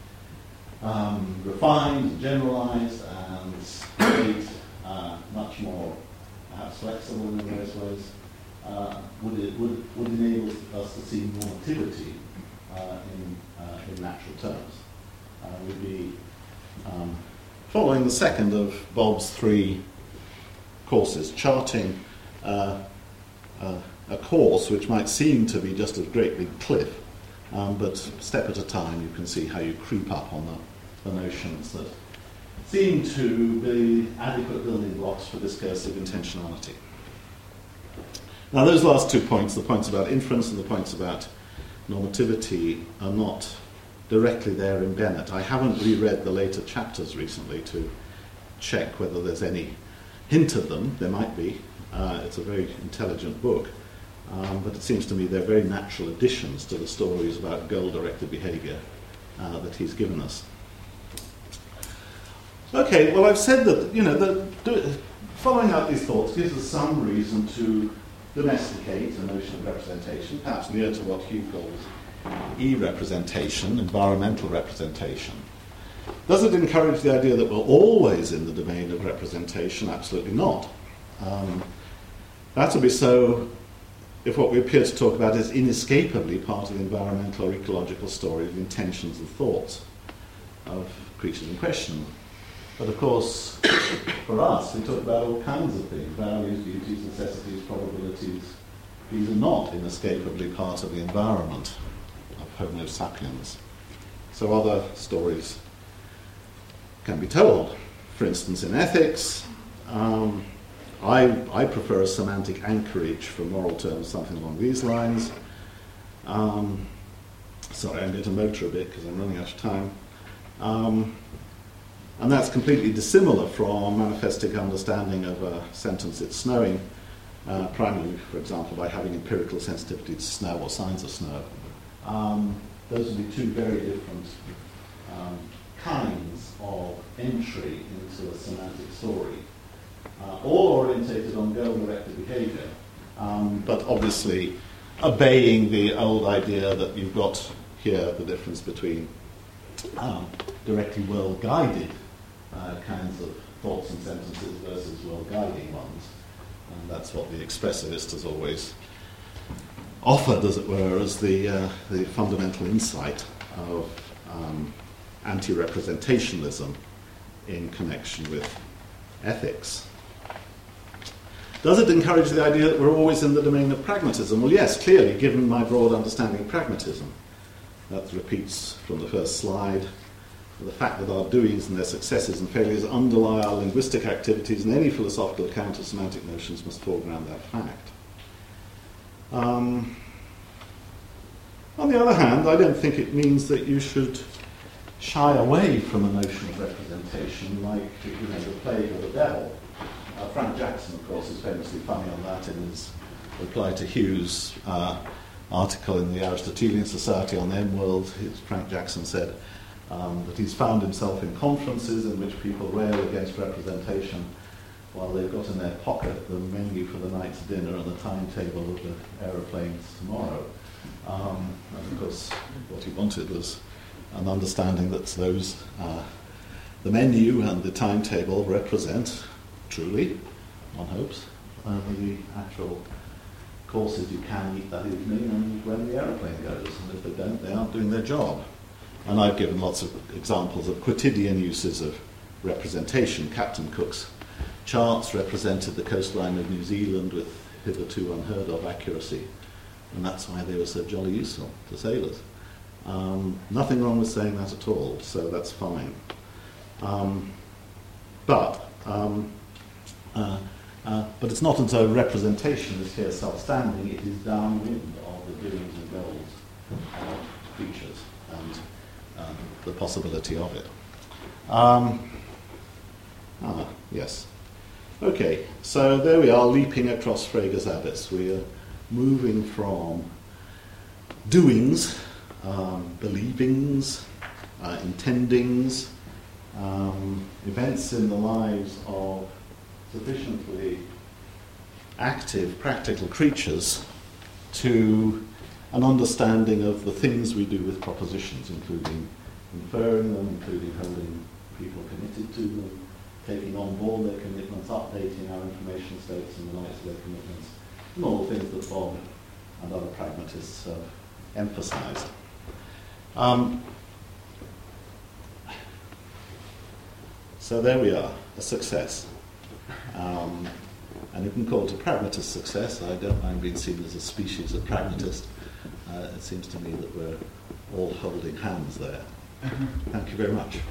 refined, generalised, and made much more perhaps flexible in various ways, would enable us to see normativity in natural terms. We'd be following the second of Bob's three courses, charting a course which might seem to be just a great big cliff, but step at a time you can see how you creep up on the notions that seem to be adequate building blocks for discursive intentionality. Now those last 2 points, the points about inference and the points about normativity, are not directly there in Bennett. I haven't reread the later chapters recently to check whether there's any hint of them. There might be. It's a very intelligent book. But it seems to me they're very natural additions to the stories about goal-directed behaviour that he's given us. Okay, well I've said that, following out these thoughts gives us some reason to domesticate a notion of representation, perhaps near to what Hugh calls e-representation, environmental representation. Does it encourage the idea that we're always in the domain of representation? Absolutely not. That would be so if what we appear to talk about is inescapably part of the environmental or ecological story of the intentions and thoughts of creatures in question. But of course, for us, we talk about all kinds of things, values, duties, necessities, probabilities. These are not inescapably part of the environment of Homo sapiens. So other stories can be told. For instance, in ethics, I prefer a semantic anchorage for moral terms, something along these lines. Sorry, I'm going to motor a bit because I'm running out of time. And that's completely dissimilar from manifestic understanding of a sentence, it's snowing, primarily, for example, by having empirical sensitivity to snow or signs of snow. Those would be two very different kinds of entry into a semantic story, all orientated on goal-directed behavior, but obviously obeying the old idea that you've got here the difference between directly well-guided kinds of thoughts and sentences versus well-guiding ones. And that's what the expressivist has always offered, as it were, as the fundamental insight of anti-representationalism in connection with ethics. Does it encourage the idea that we're always in the domain of pragmatism? Well, yes, clearly, given my broad understanding of pragmatism. That repeats from the first slide. The fact that our doings and their successes and failures underlie our linguistic activities, and any philosophical account of semantic notions must foreground that fact. On the other hand, I don't think it means that you should shy away from a notion of representation like, the plague or the devil. Frank Jackson, of course, is famously funny on that in his reply to Hughes' article in the Aristotelian Society on M-World. Frank Jackson said that he's found himself in conferences in which people rail against representation while they've got in their pocket the menu for the night's dinner and the timetable of the aeroplanes tomorrow. And of course, what he wanted was an understanding that those, the menu and the timetable represent, truly, one hopes, the actual courses you can eat that evening and when the aeroplane goes. And if they don't, they aren't doing their job. And I've given lots of examples of quotidian uses of representation. Captain Cook's charts represented the coastline of New Zealand with hitherto unheard of accuracy. And that's why they were so jolly useful to sailors. Nothing wrong with saying that at all, so that's fine. But it's not as though representation is here self-standing, it is downwind of the doings and goals of creatures and the possibility of it. Yes. Okay, so there we are, leaping across Frege's abyss. We are moving from doings, believings, intendings, events in the lives of sufficiently active, practical creatures to an understanding of the things we do with propositions, including inferring them, including holding people committed to them, taking on board their commitments, updating our information states in the light of their commitments, and all the things that Bob and other pragmatists have emphasized. So there we are, a success. And you can call it a pragmatist success. I don't mind being seen as a species of pragmatist. It seems to me that we're all holding hands there. Thank you very much.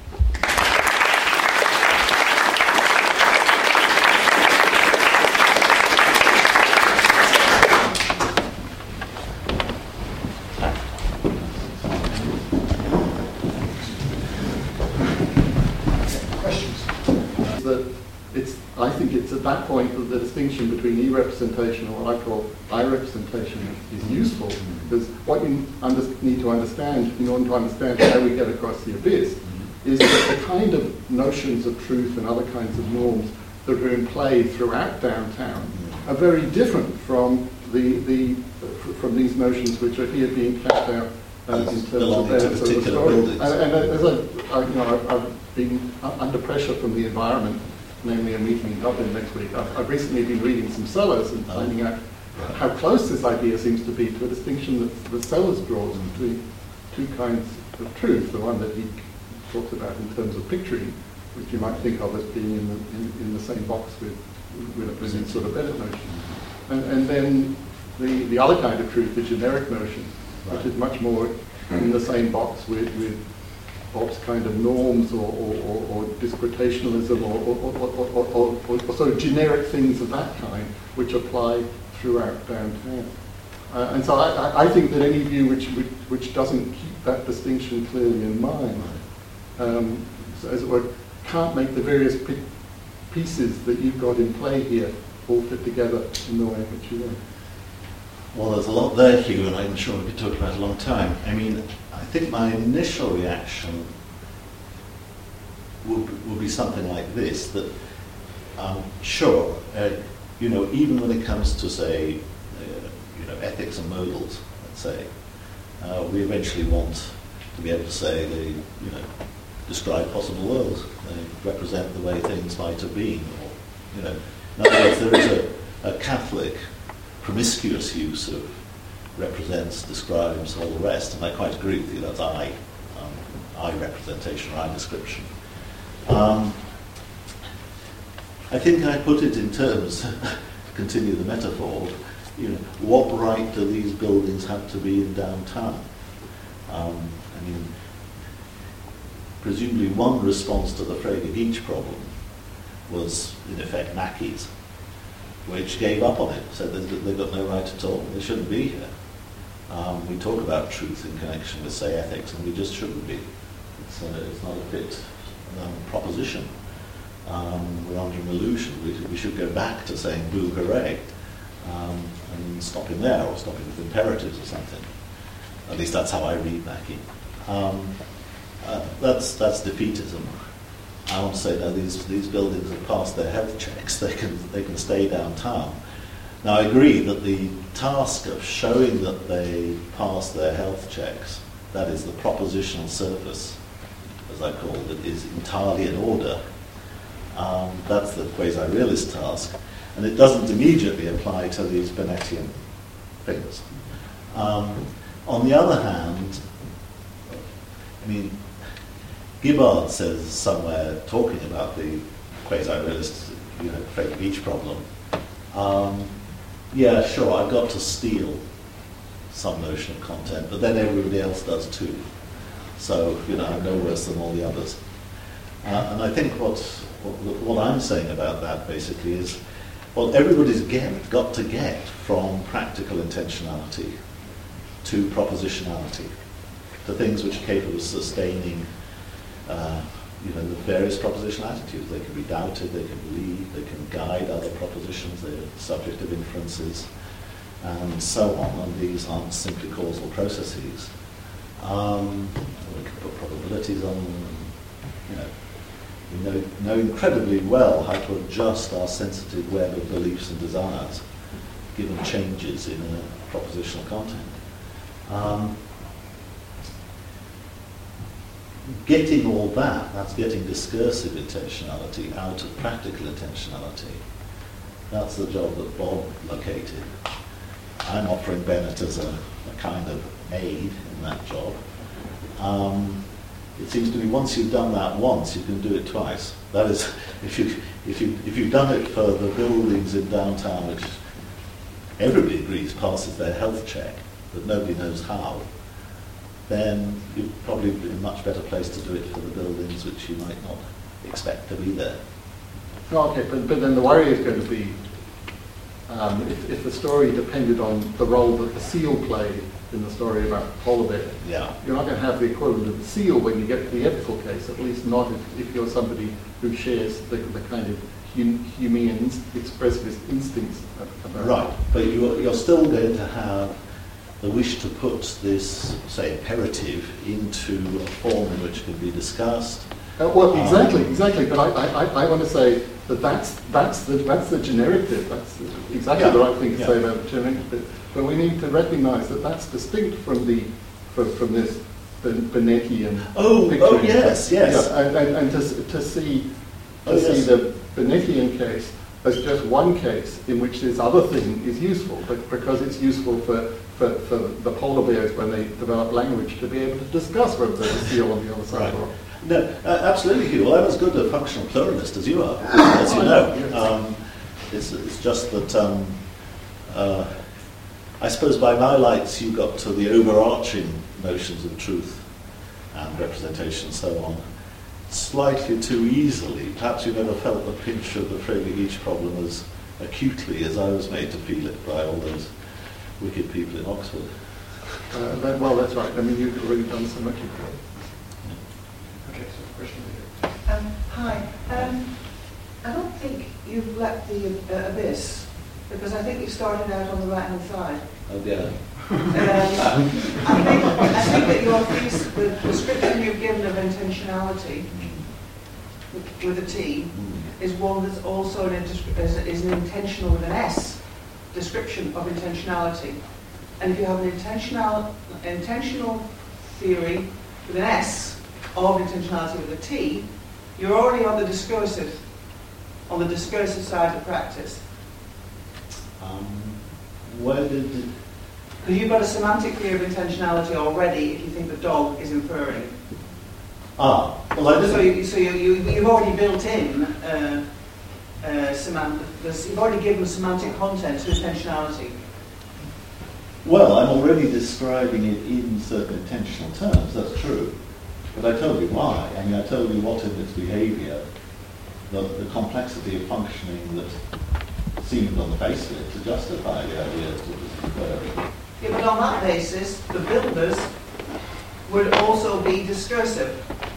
I think it's at that point that the distinction between e-representation and what I call I-representation is useful, because what you need to understand in order to understand how we get across the abyss is that the kind of notions of truth and other kinds of norms that are in play throughout downtown are very different from from these notions which are here being fleshed out in terms of their sort of story. And as I've been under pressure from the environment, namely a meeting in Dublin next week, I've recently been reading some Sellers and finding out how close this idea seems to be to a distinction that Sellers draws between two kinds of truth. The one that he talks about in terms of picturing, which you might think of as being in the same box with a sort of better notion. And then the other kind of truth, the generic notion, which is much more in the same box with Bob's kind of norms or discretationalism or sort of generic things of that kind which apply throughout downtown. And so I think that any view which doesn't keep that distinction clearly in mind, so as it were, can't make the various pieces that you've got in play here all fit together in the way in which you do. Well, there's a lot there, Hugh, and I'm sure we could talk about it a long time. I mean, I think my initial reaction would be something like this, that sure, even when it comes to, say, ethics and modals, let's say, we eventually want to be able to say they, describe possible worlds, they represent the way things might have been, or, in other words, there is a Catholic promiscuous use of represents, describes, all the rest, and I quite agree with you, that's I representation, or I description. I think I put it in terms, to continue the metaphor, what right do these buildings have to be in downtown? Presumably one response to the Frege-Geach problem was, in effect, Mackey's, which gave up on it, said that they've got no right at all, they shouldn't be here. We talk about truth in connection with, say, ethics, and we just shouldn't be. It's not a fit proposition. We're under an illusion. We should go back to saying boo hooray, and stopping there, or stopping with imperatives or something. At least that's how I read Mackey. That's defeatism. I want to say now these buildings have passed their health checks. They can stay downtown. Now I agree that the task of showing that they pass their health checks, that is the propositional surface, as I called it, is entirely in order. That's the quasi-realist task, and it doesn't immediately apply to these Bennettian things. On the other hand, Gibbard says somewhere, talking about the quasi-realist, Frege-Geach problem, yeah, sure, I've got to steal some notion of content, but then everybody else does too. So, I'm no worse than all the others. And I think what I'm saying about that basically is, well, everybody's got to get from practical intentionality to propositionality, to things which are capable of sustaining the various propositional attitudes. They can be doubted, they can believe, they can guide other propositions, they're subject of inferences, and so on. And these aren't simply causal processes. We can put probabilities on them. We know incredibly well how to adjust our sensitive web of beliefs and desires given changes in a propositional content. Getting all that's getting discursive intentionality out of practical intentionality. That's the job that Bob located. I'm offering Bennett as a kind of aid in that job. It seems to me once you've done that once, you can do it twice. That is, if you've done it for the buildings in downtown, which everybody agrees passes their health check, but nobody knows how, then you're probably in a much better place to do it for the buildings which you might not expect to be there. Okay, but then the worry is going to be if the story depended on the role that the seal played in the story about polar bear, you're not going to have the equivalent of the seal when you get to the ethical case, at least not if you're somebody who shares the kind of Humean expressivist instincts about right, but you're still going to have the wish to put this, say, imperative into a form in which it can be discussed. Well, exactly. But I want to say that that's the generative. That's exactly the right thing to say about the generative. But we need to recognise that that's distinct from from this Bennettian picture. Oh yes. And to see the Bennettian case as just one case in which this other thing is useful, but because it's useful for the polar bears when they develop language to be able to discuss whether there's a seal on the other side or not. No, absolutely, Hugh. Well, I'm as good a functional pluralist as you are, as you know. It's just that I suppose by my lights you got to the overarching notions of truth and representation and so on slightly too easily. Perhaps you never felt the pinch of the framing each problem as acutely as I was made to feel it by all those wicked people in Oxford. Well, that's right. I mean, you've already done so much. Okay, so the question here. Hi. I don't think you've left the abyss, because I think you started out on the right-hand side. Oh yeah. I think that your piece, the description you've given of intentionality with a T, is one that's also is an intentional with an S description of intentionality. And if you have an intentional theory with an S of intentionality with a T, you're already on the discursive side of practice. Where did Because you've got a semantic theory of intentionality already if you think the dog is inferring. well, I didn't. So you've already built in you've already given semantic content to intentionality. Well, I'm already describing it in certain intentional terms, that's true. But I told you why. I mean, I told you what in its behaviour, the complexity of functioning that seemed on the face of it to justify the idea that it was inferring. Yeah, but on that basis, the builders would also be discursive.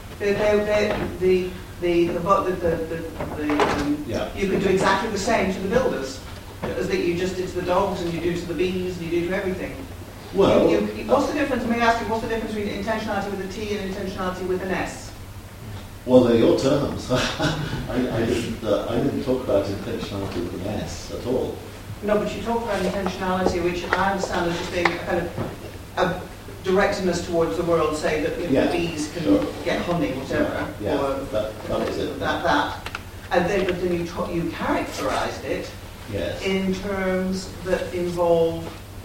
You could do exactly the same to the builders as that you just did to the dogs, and you do to the bees, and you do to everything. Well, what's the difference? May I ask you, what's the difference between intentionality with a T and intentionality with an S? well, they're your terms. I didn't talk about intentionality with an S at all. No, but you talk about intentionality, which I understand as just being a kind of directing us towards the world, say that the bees can get honey, whatever, Yeah, or that was it. that. And then, but then you characterised it Yes. in terms that involve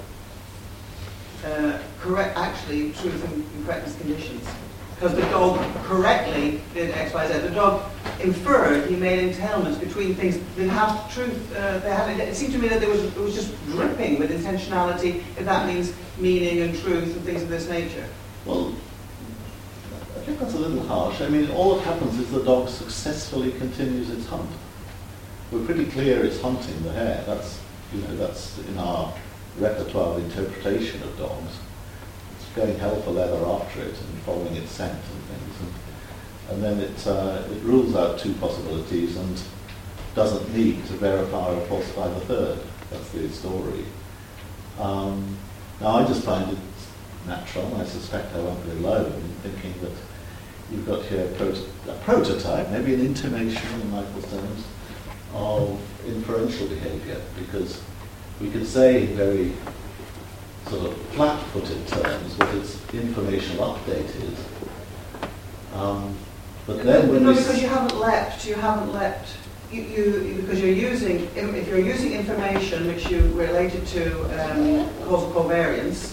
truth and correctness conditions. Because the dog correctly did X, Y, Z. The dog inferred, he made entailments between things that have truth. It seemed to me that it was just dripping with intentionality, if that means meaning and truth and things of this nature. Well, I think that's a little harsh. I mean, all that happens is the dog successfully continues its hunt. We're pretty clear it's hunting the hare. That's in our repertoire of interpretation of dogs. It's going hell for leather after it and following its scent and things. And then it rules out two possibilities and doesn't need to verify or falsify the third. That's the story. Now, I just find it natural, and I suspect I won't be alone in thinking that you've got here a prototype, maybe an intimation in Michael's terms, of inferential behaviour, because we could say in very sort of flat-footed terms what its informational update is. But then when because you haven't leapt, because you're using, if you're using information which you related to causal covariance,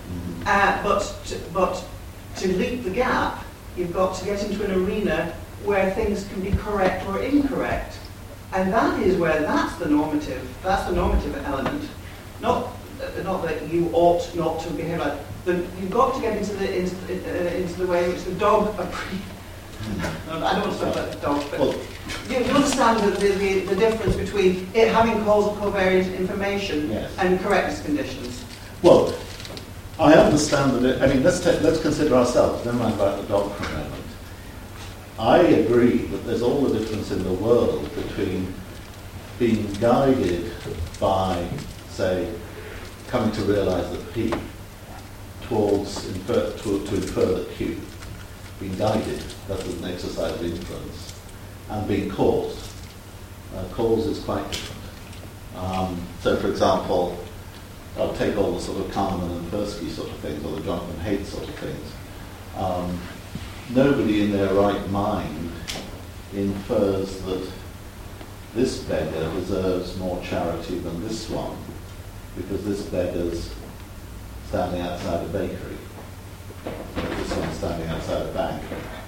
but to leap the gap, you've got to get into an arena where things can be correct or incorrect. And that's the normative element. Not that you ought not to behave like, but you've got to get into the way in which the dog I don't want to talk about the dog, but you understand the difference between it having causal covariant information and correctness conditions. Well, I understand that. I mean, let's consider ourselves. Never mind about the dog for a moment. I agree that there's all the difference in the world between being guided by, say, coming to realise that P to infer that Q. Being guided, that is an exercise of inference, and being caused. Cause is quite different. So, for example, I'll take all the sort of Kahneman and Tversky sort of things, or the Jonathan Haidt sort of things. Nobody in their right mind infers that this beggar deserves more charity than this one, because this beggar's standing outside a bakery. This one's standing outside a bank.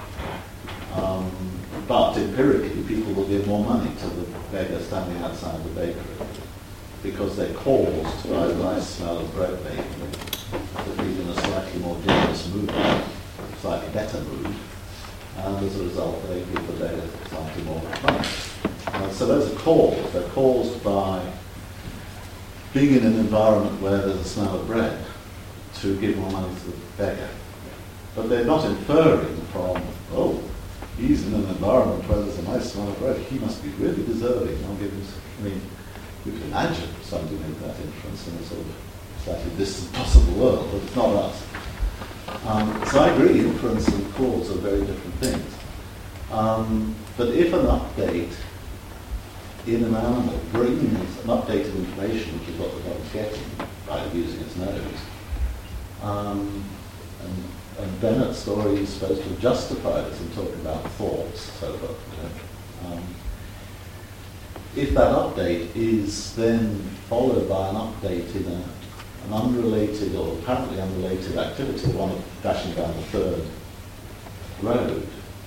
But empirically, people will give more money to the beggar standing outside the bakery because they're caused by the nice smell of bread baking to be in a slightly more generous mood. slightly better mood, and as a result they give the day slightly more money. So those are caused. They're caused by being in an environment where there's a smell of bread to give more money to the beggar. But they're not inferring from, oh, he's in an environment where there's a nice smell of bread, he must be really deserving. I'll give him, I mean, you can imagine somebody make that inference in a sort of slightly distant possible world, but it's not us. So I agree, inference and cause are very different things. But if an update in an animal brings an updated information, which is what the dog's getting by using its nose, and Bennett's story is supposed to justify this and talk about thoughts, so forth. If that update is then followed by an update in an unrelated or apparently unrelated activity, one of dashing down the third road,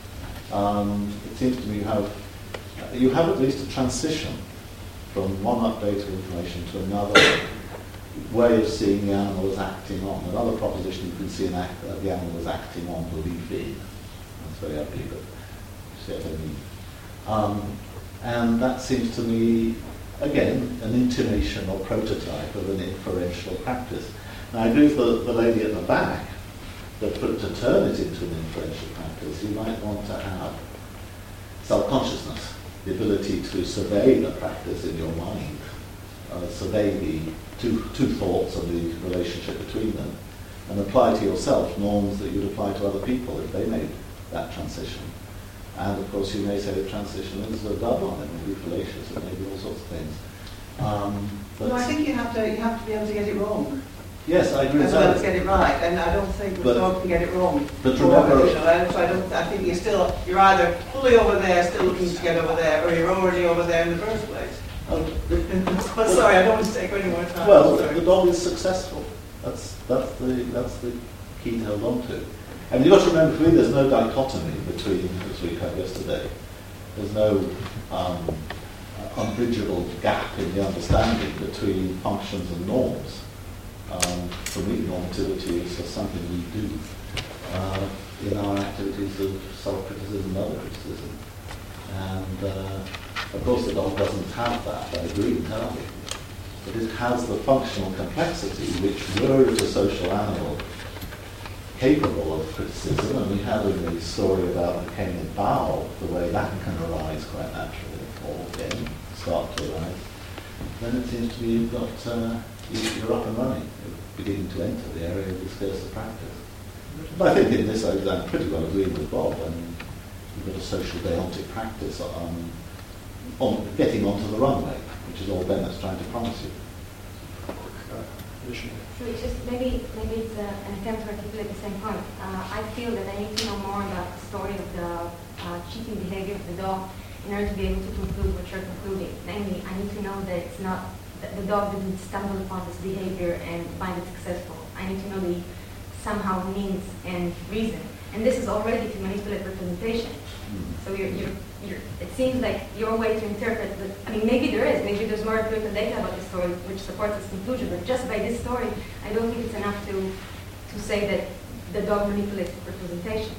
it seems to me you have at least a transition from one update of information to another way of seeing the animal as acting on. Another proposition you can see the animal as acting on belief in. That's very ugly, but you see what I mean. And that seems to me, again, an intimation or prototype of an inferential practice. Now I agree with the lady at the back that to turn it into an inferential practice, you might want to have self-consciousness, the ability to survey the practice in your mind, survey the two thoughts and the relationship between them, and apply to yourself norms that you'd apply to other people if they made that transition. And of course you may say the transition is a double, it may be fallacious, it may be all sorts of things. But no, I think you have to be able to get it wrong. Yes, I agree with that. As well as get it right, and I don't think the dog can get it wrong. But remember, so I think you're either fully over there, still looking to get over there, or you're already over there in the first place. But sorry, I don't want to take any more time. Well, the dog is successful. That's the key to hold on to. And you've got to remember, for me, there's no dichotomy between, as we had yesterday. There's no unbridgeable gap in the understanding between functions and norms. For me, normativity is just something we do in our activities of self-criticism and other criticism. And of course the dog doesn't have that, I agree entirely. But it has the functional complexity which, were it a social animal, capable of criticism, and we had in the story about the cane and bow, the way that can arise quite naturally, or again, start to arise, then it seems to me you've got, you're up and running, you're beginning to enter the area of discursive practice. But I think in this I'm pretty well agreeing with Bob. I mean, you've got a social deontic practice on getting onto the runway, which is all Bennett's trying to promise you. So it's just maybe it's an attempt to articulate the same point. I feel that I need to know more about the story of the cheating behavior of the dog in order to be able to conclude what you're concluding. Namely, I need to know that it's not that the dog didn't stumble upon this behavior and find it successful. I need to know the somehow means and reason. And this is already to manipulate representation. So it seems like your way to interpret I mean, maybe there's more empirical data about the story which supports this conclusion, but just by this story, I don't think it's enough to say that the dog manipulates representation.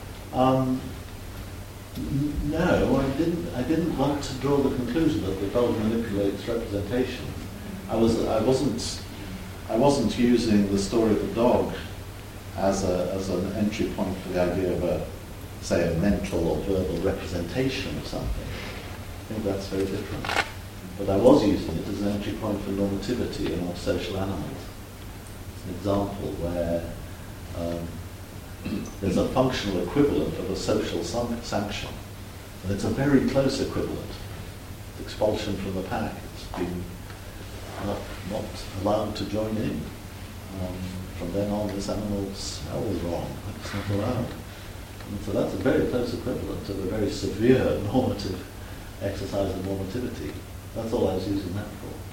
No, I didn't want to draw the conclusion that the dog manipulates representation. I wasn't using the story of the dog as an entry point for the idea of say a mental or verbal representation of something. I think that's very different. But I was using it as an entry point for normativity in our social animals. It's an example where there's a functional equivalent of a social sanction. And it's a very close equivalent. It's expulsion from the pack. It's been not allowed to join in. From then on, this animal's smell is wrong. It's not allowed. And so that's a very close equivalent to the very severe normative exercise of normativity. That's all I was using that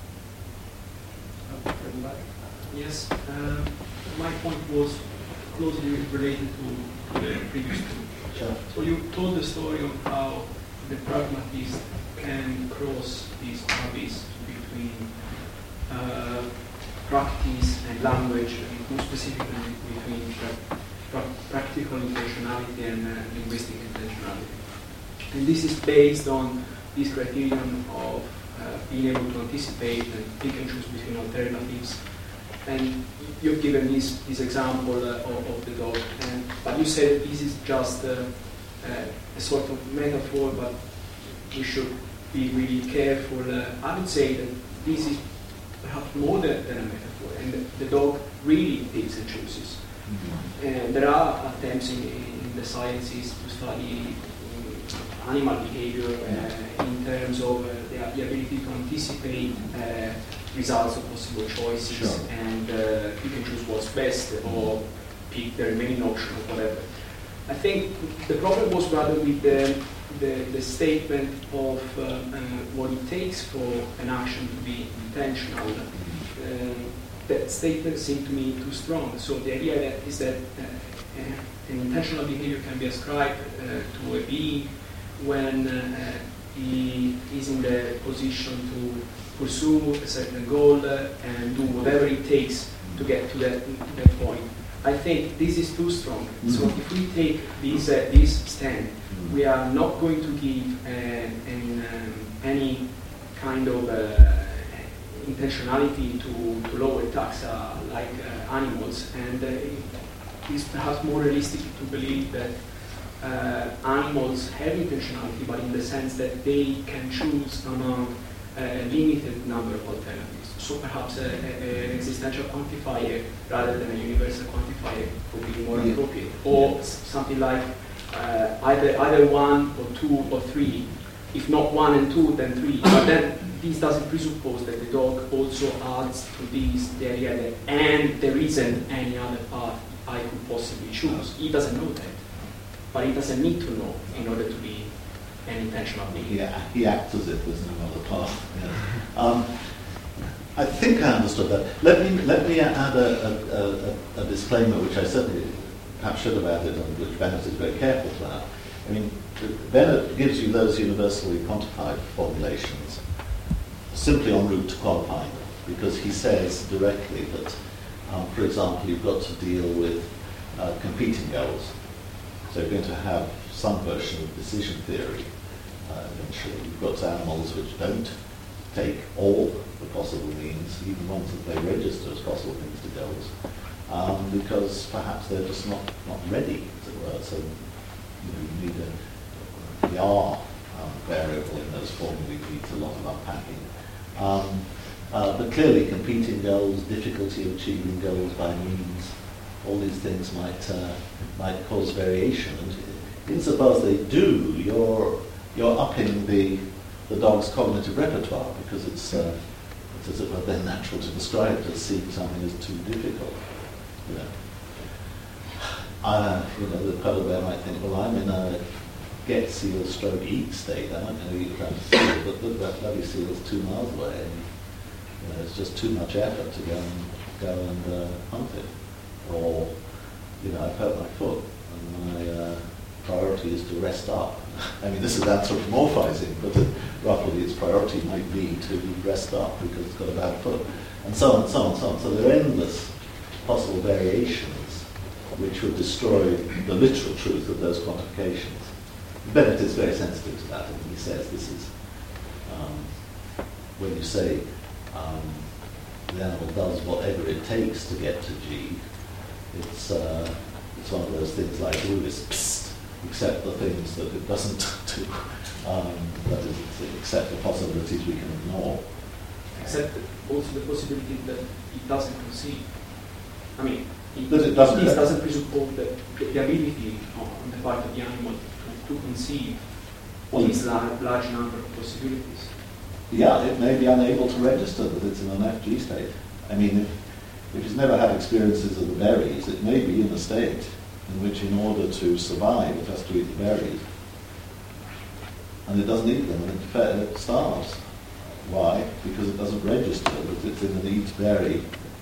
for. Yes, my point was closely related to the previous two. Sure. So you told the story of how the pragmatist can cross these boundaries between practice and language, and more specifically between practical intentionality and linguistic intentionality. And this is based on this criterion of being able to anticipate and pick and choose between alternatives. And you've given this example of the dog, but you said this is just a sort of metaphor, but we should be really careful. I would say that this is perhaps more than a metaphor, and the dog really picks and chooses. And there are attempts in the sciences to study animal behavior in terms of the ability to anticipate results of possible choices, sure, and pick and choose what's best, or pick the remaining option or whatever. I think the problem was rather with the statement of what it takes for an action to be intentional. That statement seemed to me too strong. So the idea is that an intentional behavior can be ascribed to a being when he is in the position to pursue a certain goal and do whatever it takes to get to that point. I think this is too strong. So if we take this stand, we are not going to give any kind of intentionality to lower taxa like animals, and it's perhaps more realistic to believe that animals have intentionality, but in the sense that they can choose among a limited number of alternatives. So perhaps an existential quantifier rather than a universal quantifier would be more appropriate. Or something like either 1 or 2 or 3. If not 1 and 2, then 3. But then this doesn't presuppose that the dog also adds to this the idea that and there isn't any other path I could possibly choose. He doesn't know that. But he doesn't need to know in order to be an intentional being. Yeah, he acts as if there's no other path. Yeah. I think I understood that. Let me add a disclaimer, which I certainly perhaps should have added, and which Bennett is very careful to add. I mean, Bennett gives you those universally quantified formulations simply en route to qualifying them, because he says directly that, for example, you've got to deal with competing goals. So you're going to have some version of decision theory eventually. You've got animals which don't take all the possible means, even ones that they register as possible means to goals, because perhaps they're just not ready, as it were. So you need the R variable in those formulae needs a lot of unpacking. But clearly competing goals, difficulty of achieving goals by means, all these things might cause variation. And insofar as they do, you're upping the dog's cognitive repertoire, because it's as it were then natural to describe it as seeing something as too difficult. The polar bear might think, well, I'm in a get seal stroke eat state. I'm not going to eat that seal, but look, that bloody seal is 2 miles away, and it's just too much effort to go and hunt it. Or I've hurt my foot, and my priority is to rest up. I mean, this is anthropomorphizing, but roughly its priority might be to rest up because it's got a bad foot, and so on, so on, so on. So there are endless possible variations which would destroy the literal truth of those quantifications. Bennett is very sensitive to that, and he says this is, when you say the animal does whatever it takes to get to G, it's one of those things like, it's psst, except the things that it doesn't do, that is, except the possibilities we can ignore. Except also the possibility that it doesn't conceive. I mean, it doesn't presuppose that the ability on the part of the animal to conceive these large number of possibilities. Yeah, it may be unable to register that it's in an FG state. I mean, if it's never had experiences of the berries, it may be in a state in which, in order to survive, it has to eat the berries. And it doesn't eat them, and it starves. Why? Because it doesn't register that it's in an eat berry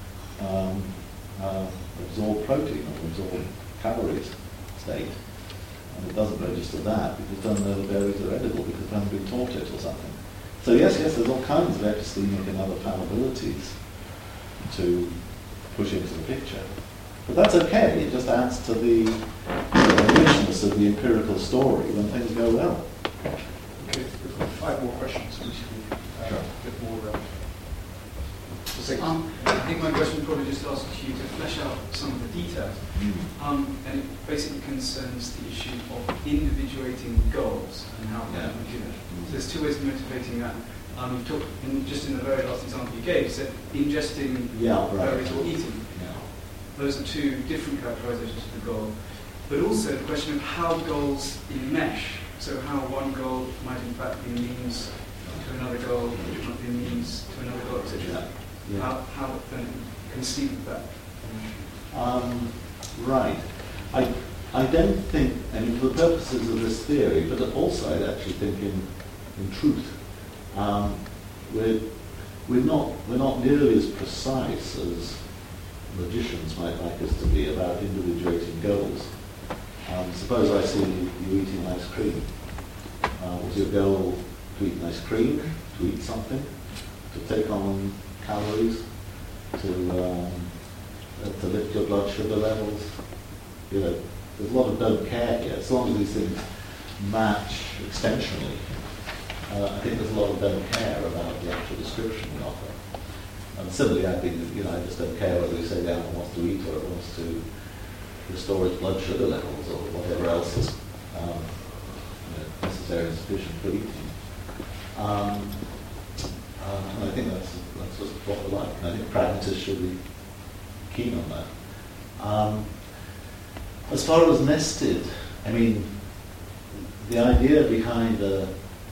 absorb protein or absorb calories state. And it doesn't register that because it doesn't know the berries are edible because it hasn't been taught it or something. So yes, there's all kinds of epistemic and other fallibilities to push into the picture. But that's okay. It just adds to the richness of the empirical story when things go well. Okay, we've got 5 more questions. We should be a bit more. I think my question would probably just ask you to flesh out some of the details. And it basically concerns the issue of individuating goals and how we do that. So there's 2 ways of motivating that. You've talked, just in the very last example you gave, you said ingesting berries or eating. Those are 2 different characterizations of the goal. But also the question of how goals enmesh. So how one goal might in fact be a means to another goal, which might be a means to another goal, etc. How then conceive of that? Right. I don't think, I mean, for the purposes of this theory, but also I actually think in truth, we're not nearly as precise as logicians might like us to be about individuating goals. Suppose I see you eating ice cream. Was your goal to eat ice cream, to eat something, to take on calories, to lift your blood sugar levels? You know, there's a lot of don't care here. As long as these things match extensionally, I think there's a lot of don't care about the actual description we offer. And similarly, I just don't care whether we say the animal wants to eat or it wants to restore its blood sugar levels or whatever else is necessary and sufficient for eating. And I think that's just what we like. And I think pragmatists should be keen on that. As far as nested, I mean, the idea behind an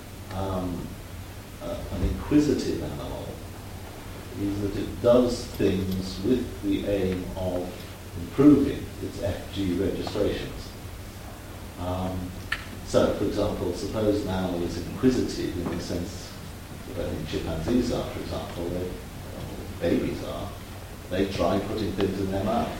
inquisitive animal is that it does things with the aim of improving its FG registrations. So, for example, suppose an animal is inquisitive in the sense that I think chimpanzees are, for example, babies are, they try putting things in their mouth.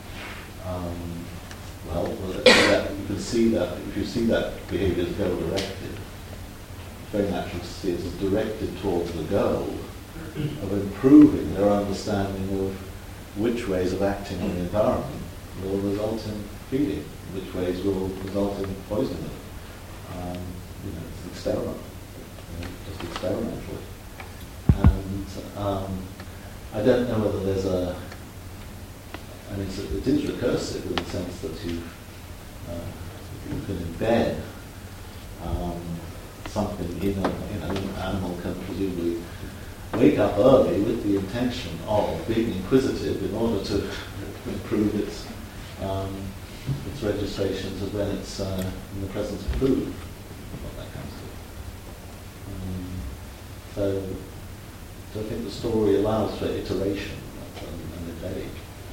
You can see that, if you see that behaviour as goal-directed, it's very natural to see it as directed towards the goal of improving their understanding of which ways of acting on the environment will result in feeding, which ways will result in poisoning. It's an experiment, just experimentally. And I don't know whether there's it is recursive in the sense that you can embed something in an animal can presumably wake up early with the intention of being inquisitive in order to improve its registrations of when it's in the presence of food, what that comes to. So I think the story allows for iteration and embedding.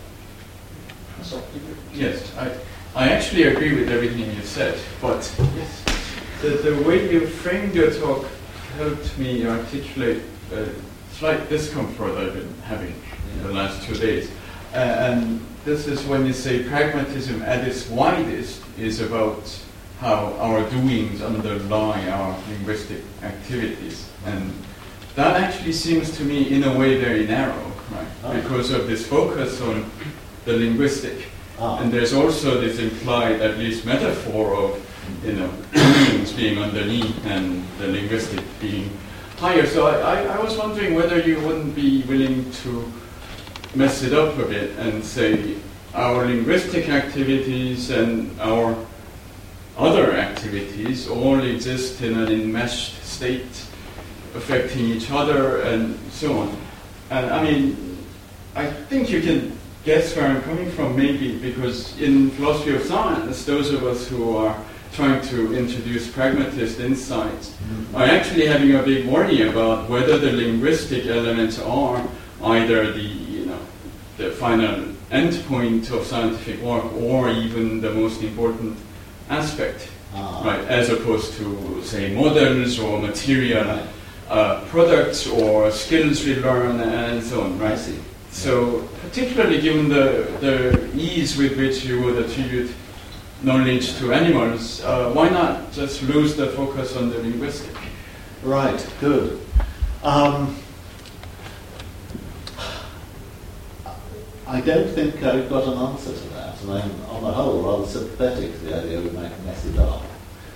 Yes, I actually agree with everything you said, but the way you framed your talk helped me articulate a slight discomfort I've been having in the last 2 days. And this is when you say pragmatism at its widest is about how our doings underlie our linguistic activities. And that actually seems to me in a way very narrow, right? Because of this focus on the linguistic. And there's also this implied, at least, metaphor of, doings being underneath and the linguistic being higher. So I was wondering whether you wouldn't be willing to mess it up a bit and say our linguistic activities and our other activities all exist in an enmeshed state, affecting each other and so on. And I mean, I think you can guess where I'm coming from, maybe, because in philosophy of science, those of us who are trying to introduce pragmatist insights are actually having a big worry about whether the linguistic elements are either the final endpoint of scientific work or even the most important aspect, right? As opposed to, say, models or material products or skills we learn and so on, right? So, particularly given the ease with which you would attribute knowledge to animals, why not just lose the focus on the linguistic? Right, good. I don't think I've got an answer to that, and I'm, on the whole, rather sympathetic to the idea we might mess it up.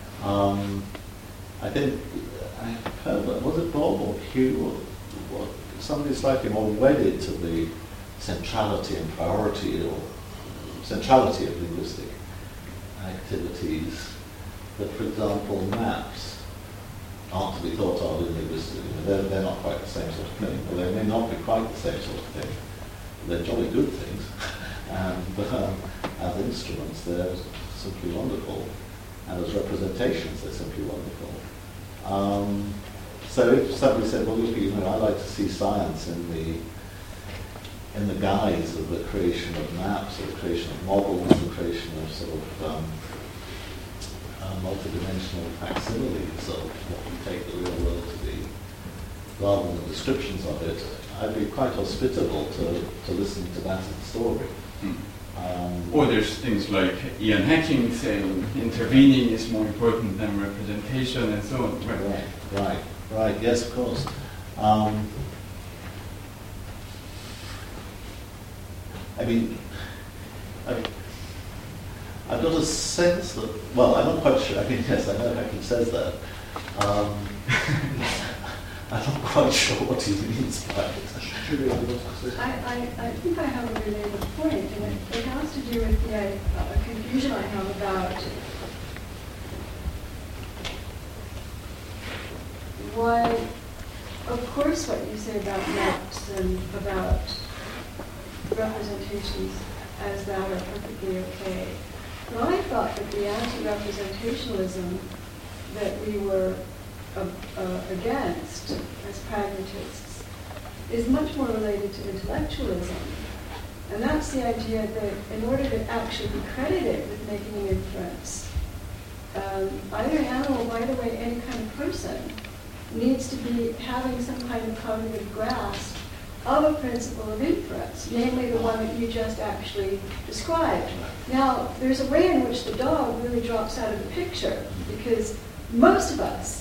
I think, I heard, was it Bob or Hugh, or somebody slightly more wedded to the centrality and priority, or centrality of linguistic activities, that, for example, maps aren't to be thought of in linguistics. They're not quite the same sort of thing, or they may not be quite the same sort of thing. They're jolly good things, but as instruments, they're simply wonderful, and as representations, they're simply wonderful. So if somebody said, well, look, I like to see science in the guise of the creation of maps, or the creation of models, the creation of sort of multidimensional facsimiles of what we take the real world to be, rather than descriptions of it, I'd be quite hospitable to listening to that as a story. Or there's things like Ian Hacking saying intervening is more important than representation and so on. Right, yes, of course. I've got a sense that, well, I'm not quite sure, yes, I know Hacking says that. I'm not quite sure what he means by it. I think I have a related point, and it has to do with the confusion I have about why, of course, what you say about maps and about representations as that are perfectly okay. But I thought that the anti-representationalism that we were against as pragmatists is much more related to intellectualism. And that's the idea that in order to actually be credited with making an inference, either an animal, by the way, any kind of person, needs to be having some kind of cognitive grasp of a principle of inference, namely the one that you just actually described. Now, there's a way in which the dog really drops out of the picture, because most of us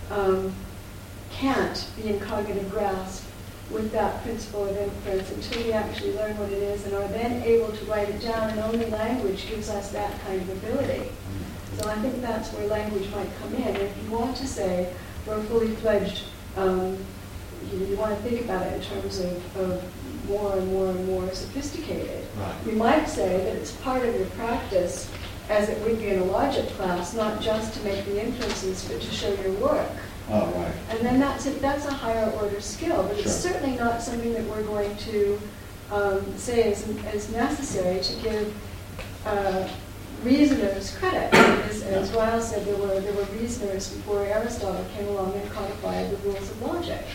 can't be in cognitive grasp with that principle of inference until we actually learn what it is and are then able to write it down, and only language gives us that kind of ability. So I think that's where language might come in. If you want to say we're fully fledged, you want to think about it in terms of more and more and more sophisticated. Right. You might say that it's part of your practice, as it would be in a logic class, not just to make the inferences, but to show your work. Oh, right. And then that's a higher order skill, but it's certainly not something that we're going to say is necessary to give reasoners credit. As Ryle said, there were reasoners before Aristotle came along and codified the rules of logic.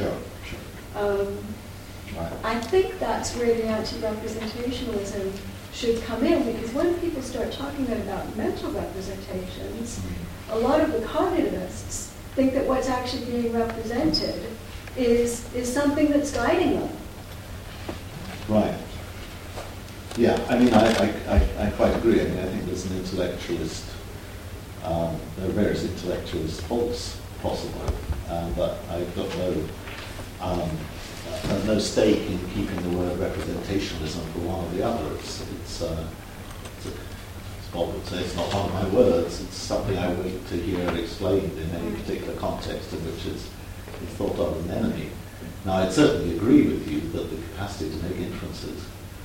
Right. I think that's where the anti-representationalism should come in, because when people start talking then about mental representations, a lot of the cognitivists think that what's actually being represented is something that's guiding them. Right. Yeah, I quite agree. I think there's an intellectualist, there are various intellectualist faults possible, but I've got no stake in keeping the word representationalism for one or the other. It's Bob would say, it's not one of my words. It's something I wait to hear explained in any particular context in which it's thought of as an enemy. Now, I'd certainly agree with you that the capacity to make inferences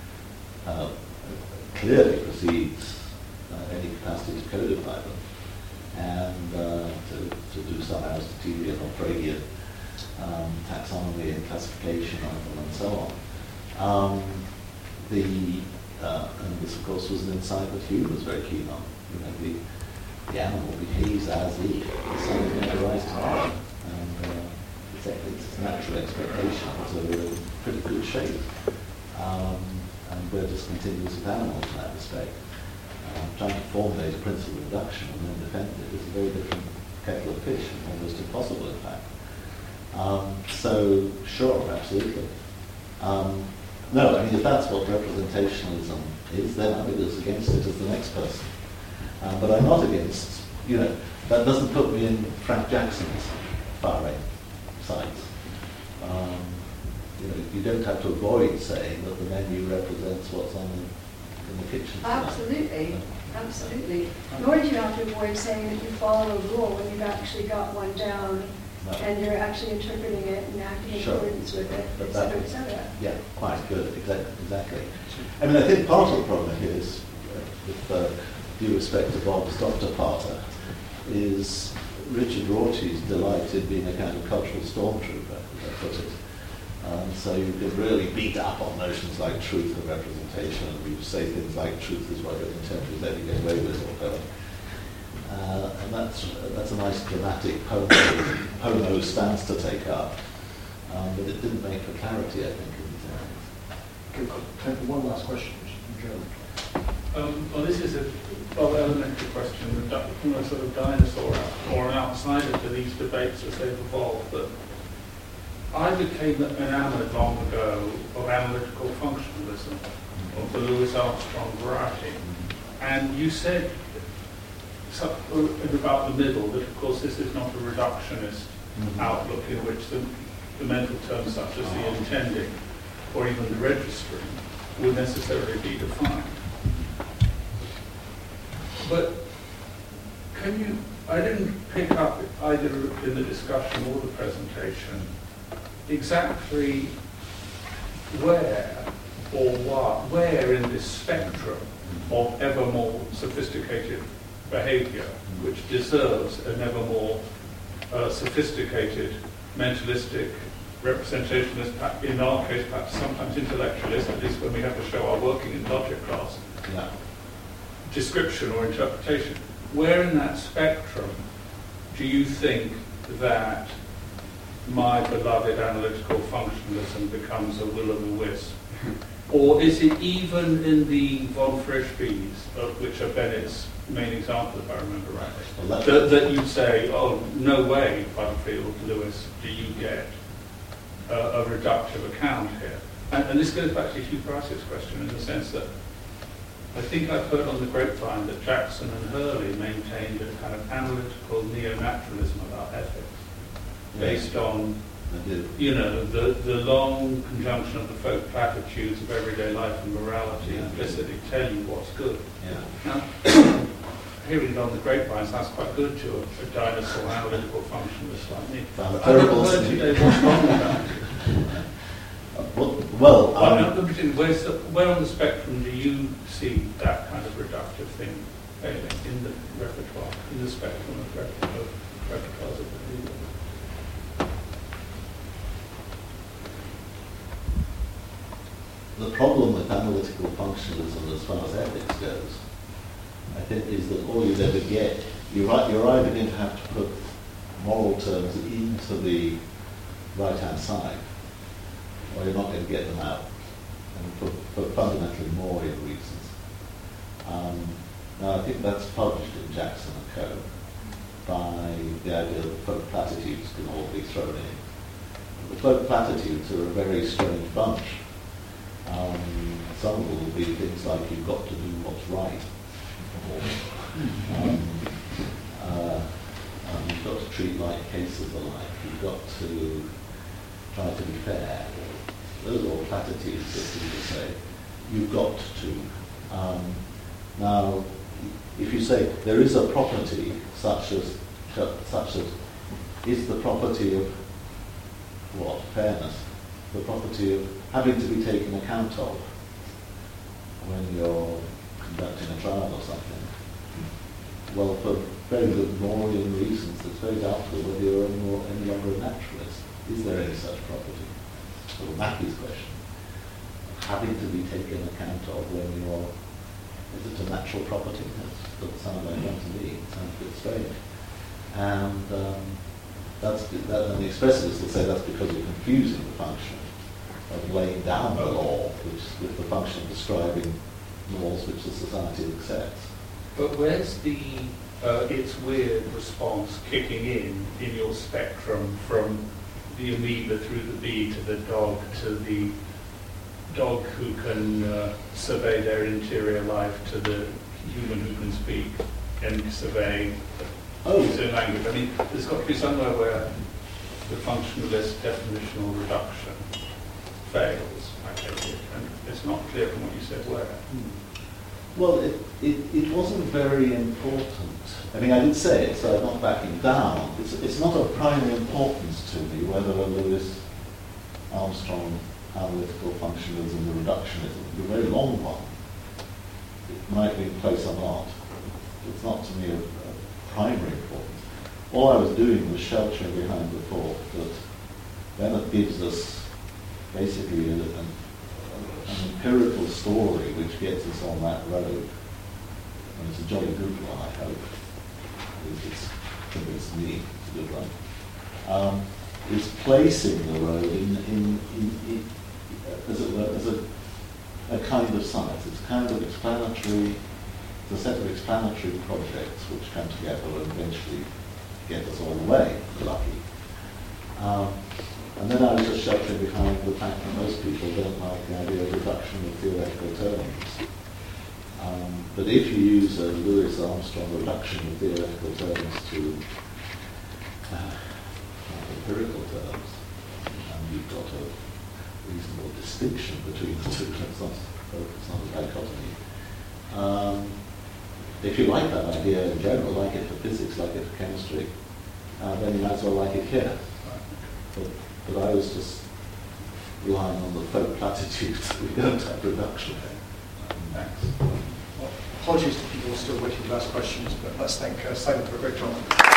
clearly precedes any capacity to codify them and to do some Aristotelian or Fregean taxonomy and classification of them and so on. And this, of course, was an insight that Hume was very keen on. The animal behaves as if the sun is going to rise tomorrow, and its natural expectations are in pretty good shape. And we're just continuous with animals in that respect. Trying to formulate a principle of induction and then defend it is a very different kettle of fish, and almost impossible, in fact. So, sure, absolutely. No, if that's what representationalism is, then I'm as against it as the next person. But I'm not against, that doesn't put me in Frank Jackson's far right sides. you don't have to avoid saying that the menu represents what's on in the kitchen tonight. Absolutely, absolutely. Nor do you have to avoid saying that you follow a rule when you've actually got one down and you're actually interpreting it and acting in accordance with it, et cetera, et cetera. Yeah, quite good, exactly. I mean, I think part of the problem is, with due respect to Bob's Dr. Parter, is Richard Rorty's delight in being a kind of cultural stormtrooper, as I put it. So you can really beat up on notions like truth and representation, and you say things like truth is what your contemporaries let you get away with, or whatever. And that's a nice dramatic homo stance to take up, but it didn't make for clarity, I think, in these areas. Okay, time for one last question, Joe. Well, this is a rather elementary question, from a sort of dinosaur or an outsider to these debates as they've evolved. But I became enamored long ago of analytical functionalism, of the Louis Armstrong variety. And you said about the middle that, of course, this is not a reductionist outlook in which the mental terms such as the intending or even the registering would necessarily be defined. But I didn't pick up either in the discussion or the presentation exactly where in this spectrum of ever more sophisticated behavior, which deserves an ever more sophisticated mentalistic representationalist, in our case perhaps sometimes intellectualist, at least when we have to show our working in logic class, description or interpretation. Where in that spectrum do you think that my beloved analytical functionalism becomes a will-o'-the-wisp? Or is it even in the von Frischbees, which are Bennett's main example, if I remember rightly, that you say, oh, no way, Butterfield, Lewis, do you get a reductive account here? And this goes back to Hugh Price's question in the sense that I think I've heard on the grapevine that Jackson and Hurley maintained a kind of analytical neo-naturalism about ethics, based on, the long conjunction of the folk platitudes of everyday life and morality implicitly tell you what's good. Now, hearing it on the grapevine sounds quite good to a dinosaur analytical functionalist like me. I've never heard today what's wrong with that. Where on the spectrum do you see that kind of reductive thing in the repertoire, in the spectrum of repertoires of behavior? The problem with analytical functionalism as far as ethics goes, I think, is that all you'd ever get, you're either going to have to put moral terms into the right-hand side, or you're not going to get them out, and for fundamentally more reasons. Now, I think that's published in Jackson & Co. by the idea that folk platitudes can all be thrown in. The folk platitudes are a very strange bunch. Some of them will be things like, you've got to do what's right, you've got to treat like cases alike, you've got to try to be fair. Those are all platitudes that people say. You've got to. Now, if you say there is a property such as is the property of what? Fairness. The property of having to be taken account of when you're conducting a trial or something. Well, for very good Morian reasons, it's very doubtful whether you're any longer a naturalist. Is there any such property? So Mackey's question, having to be taken account of when you're, is it a natural property? That doesn't sound like that to me. It sounds a bit strange. And and the expressivists will say that's because you're confusing the function of laying down the law, with the function of describing laws which the society accepts. But where's the it's weird response kicking in your spectrum from the amoeba through the bee to the dog who can survey their interior life to the human who can speak and survey his own language? I mean, there's got to be somewhere where the functionalist definitional reduction fails, I take it, and it's not clear from what you said where. Well, it wasn't very important. I mean, I did say it, so I'm not backing down. It's not of primary importance to me whether a Lewis Armstrong analytical functionalism, the reductionism, the very long one, it might be in place or not. It's not to me of primary importance. All I was doing was sheltering behind the thought that then it gives us basically an empirical story which gets us on that road. And it's a jolly good one, I hope. It's convinced me it's a good one. It's placing the road in as it were, as a kind of science. It's kind of explanatory, it's a set of explanatory projects which come together and eventually get us all the way, lucky. And then I was just sheltering behind the fact that most people don't like the idea of reduction of theoretical terms. But if you use a Lewis Armstrong reduction of theoretical terms to empirical terms, and you've got a reasonable distinction between the two, it's not a dichotomy. If you like that idea in general, like it for physics, like it for chemistry, then you might as well like it here. But I was just relying on the folk platitudes that we don't have reduction. Thanks. Well, apologies to people still waiting to ask questions, but let's thank Simon for a great job.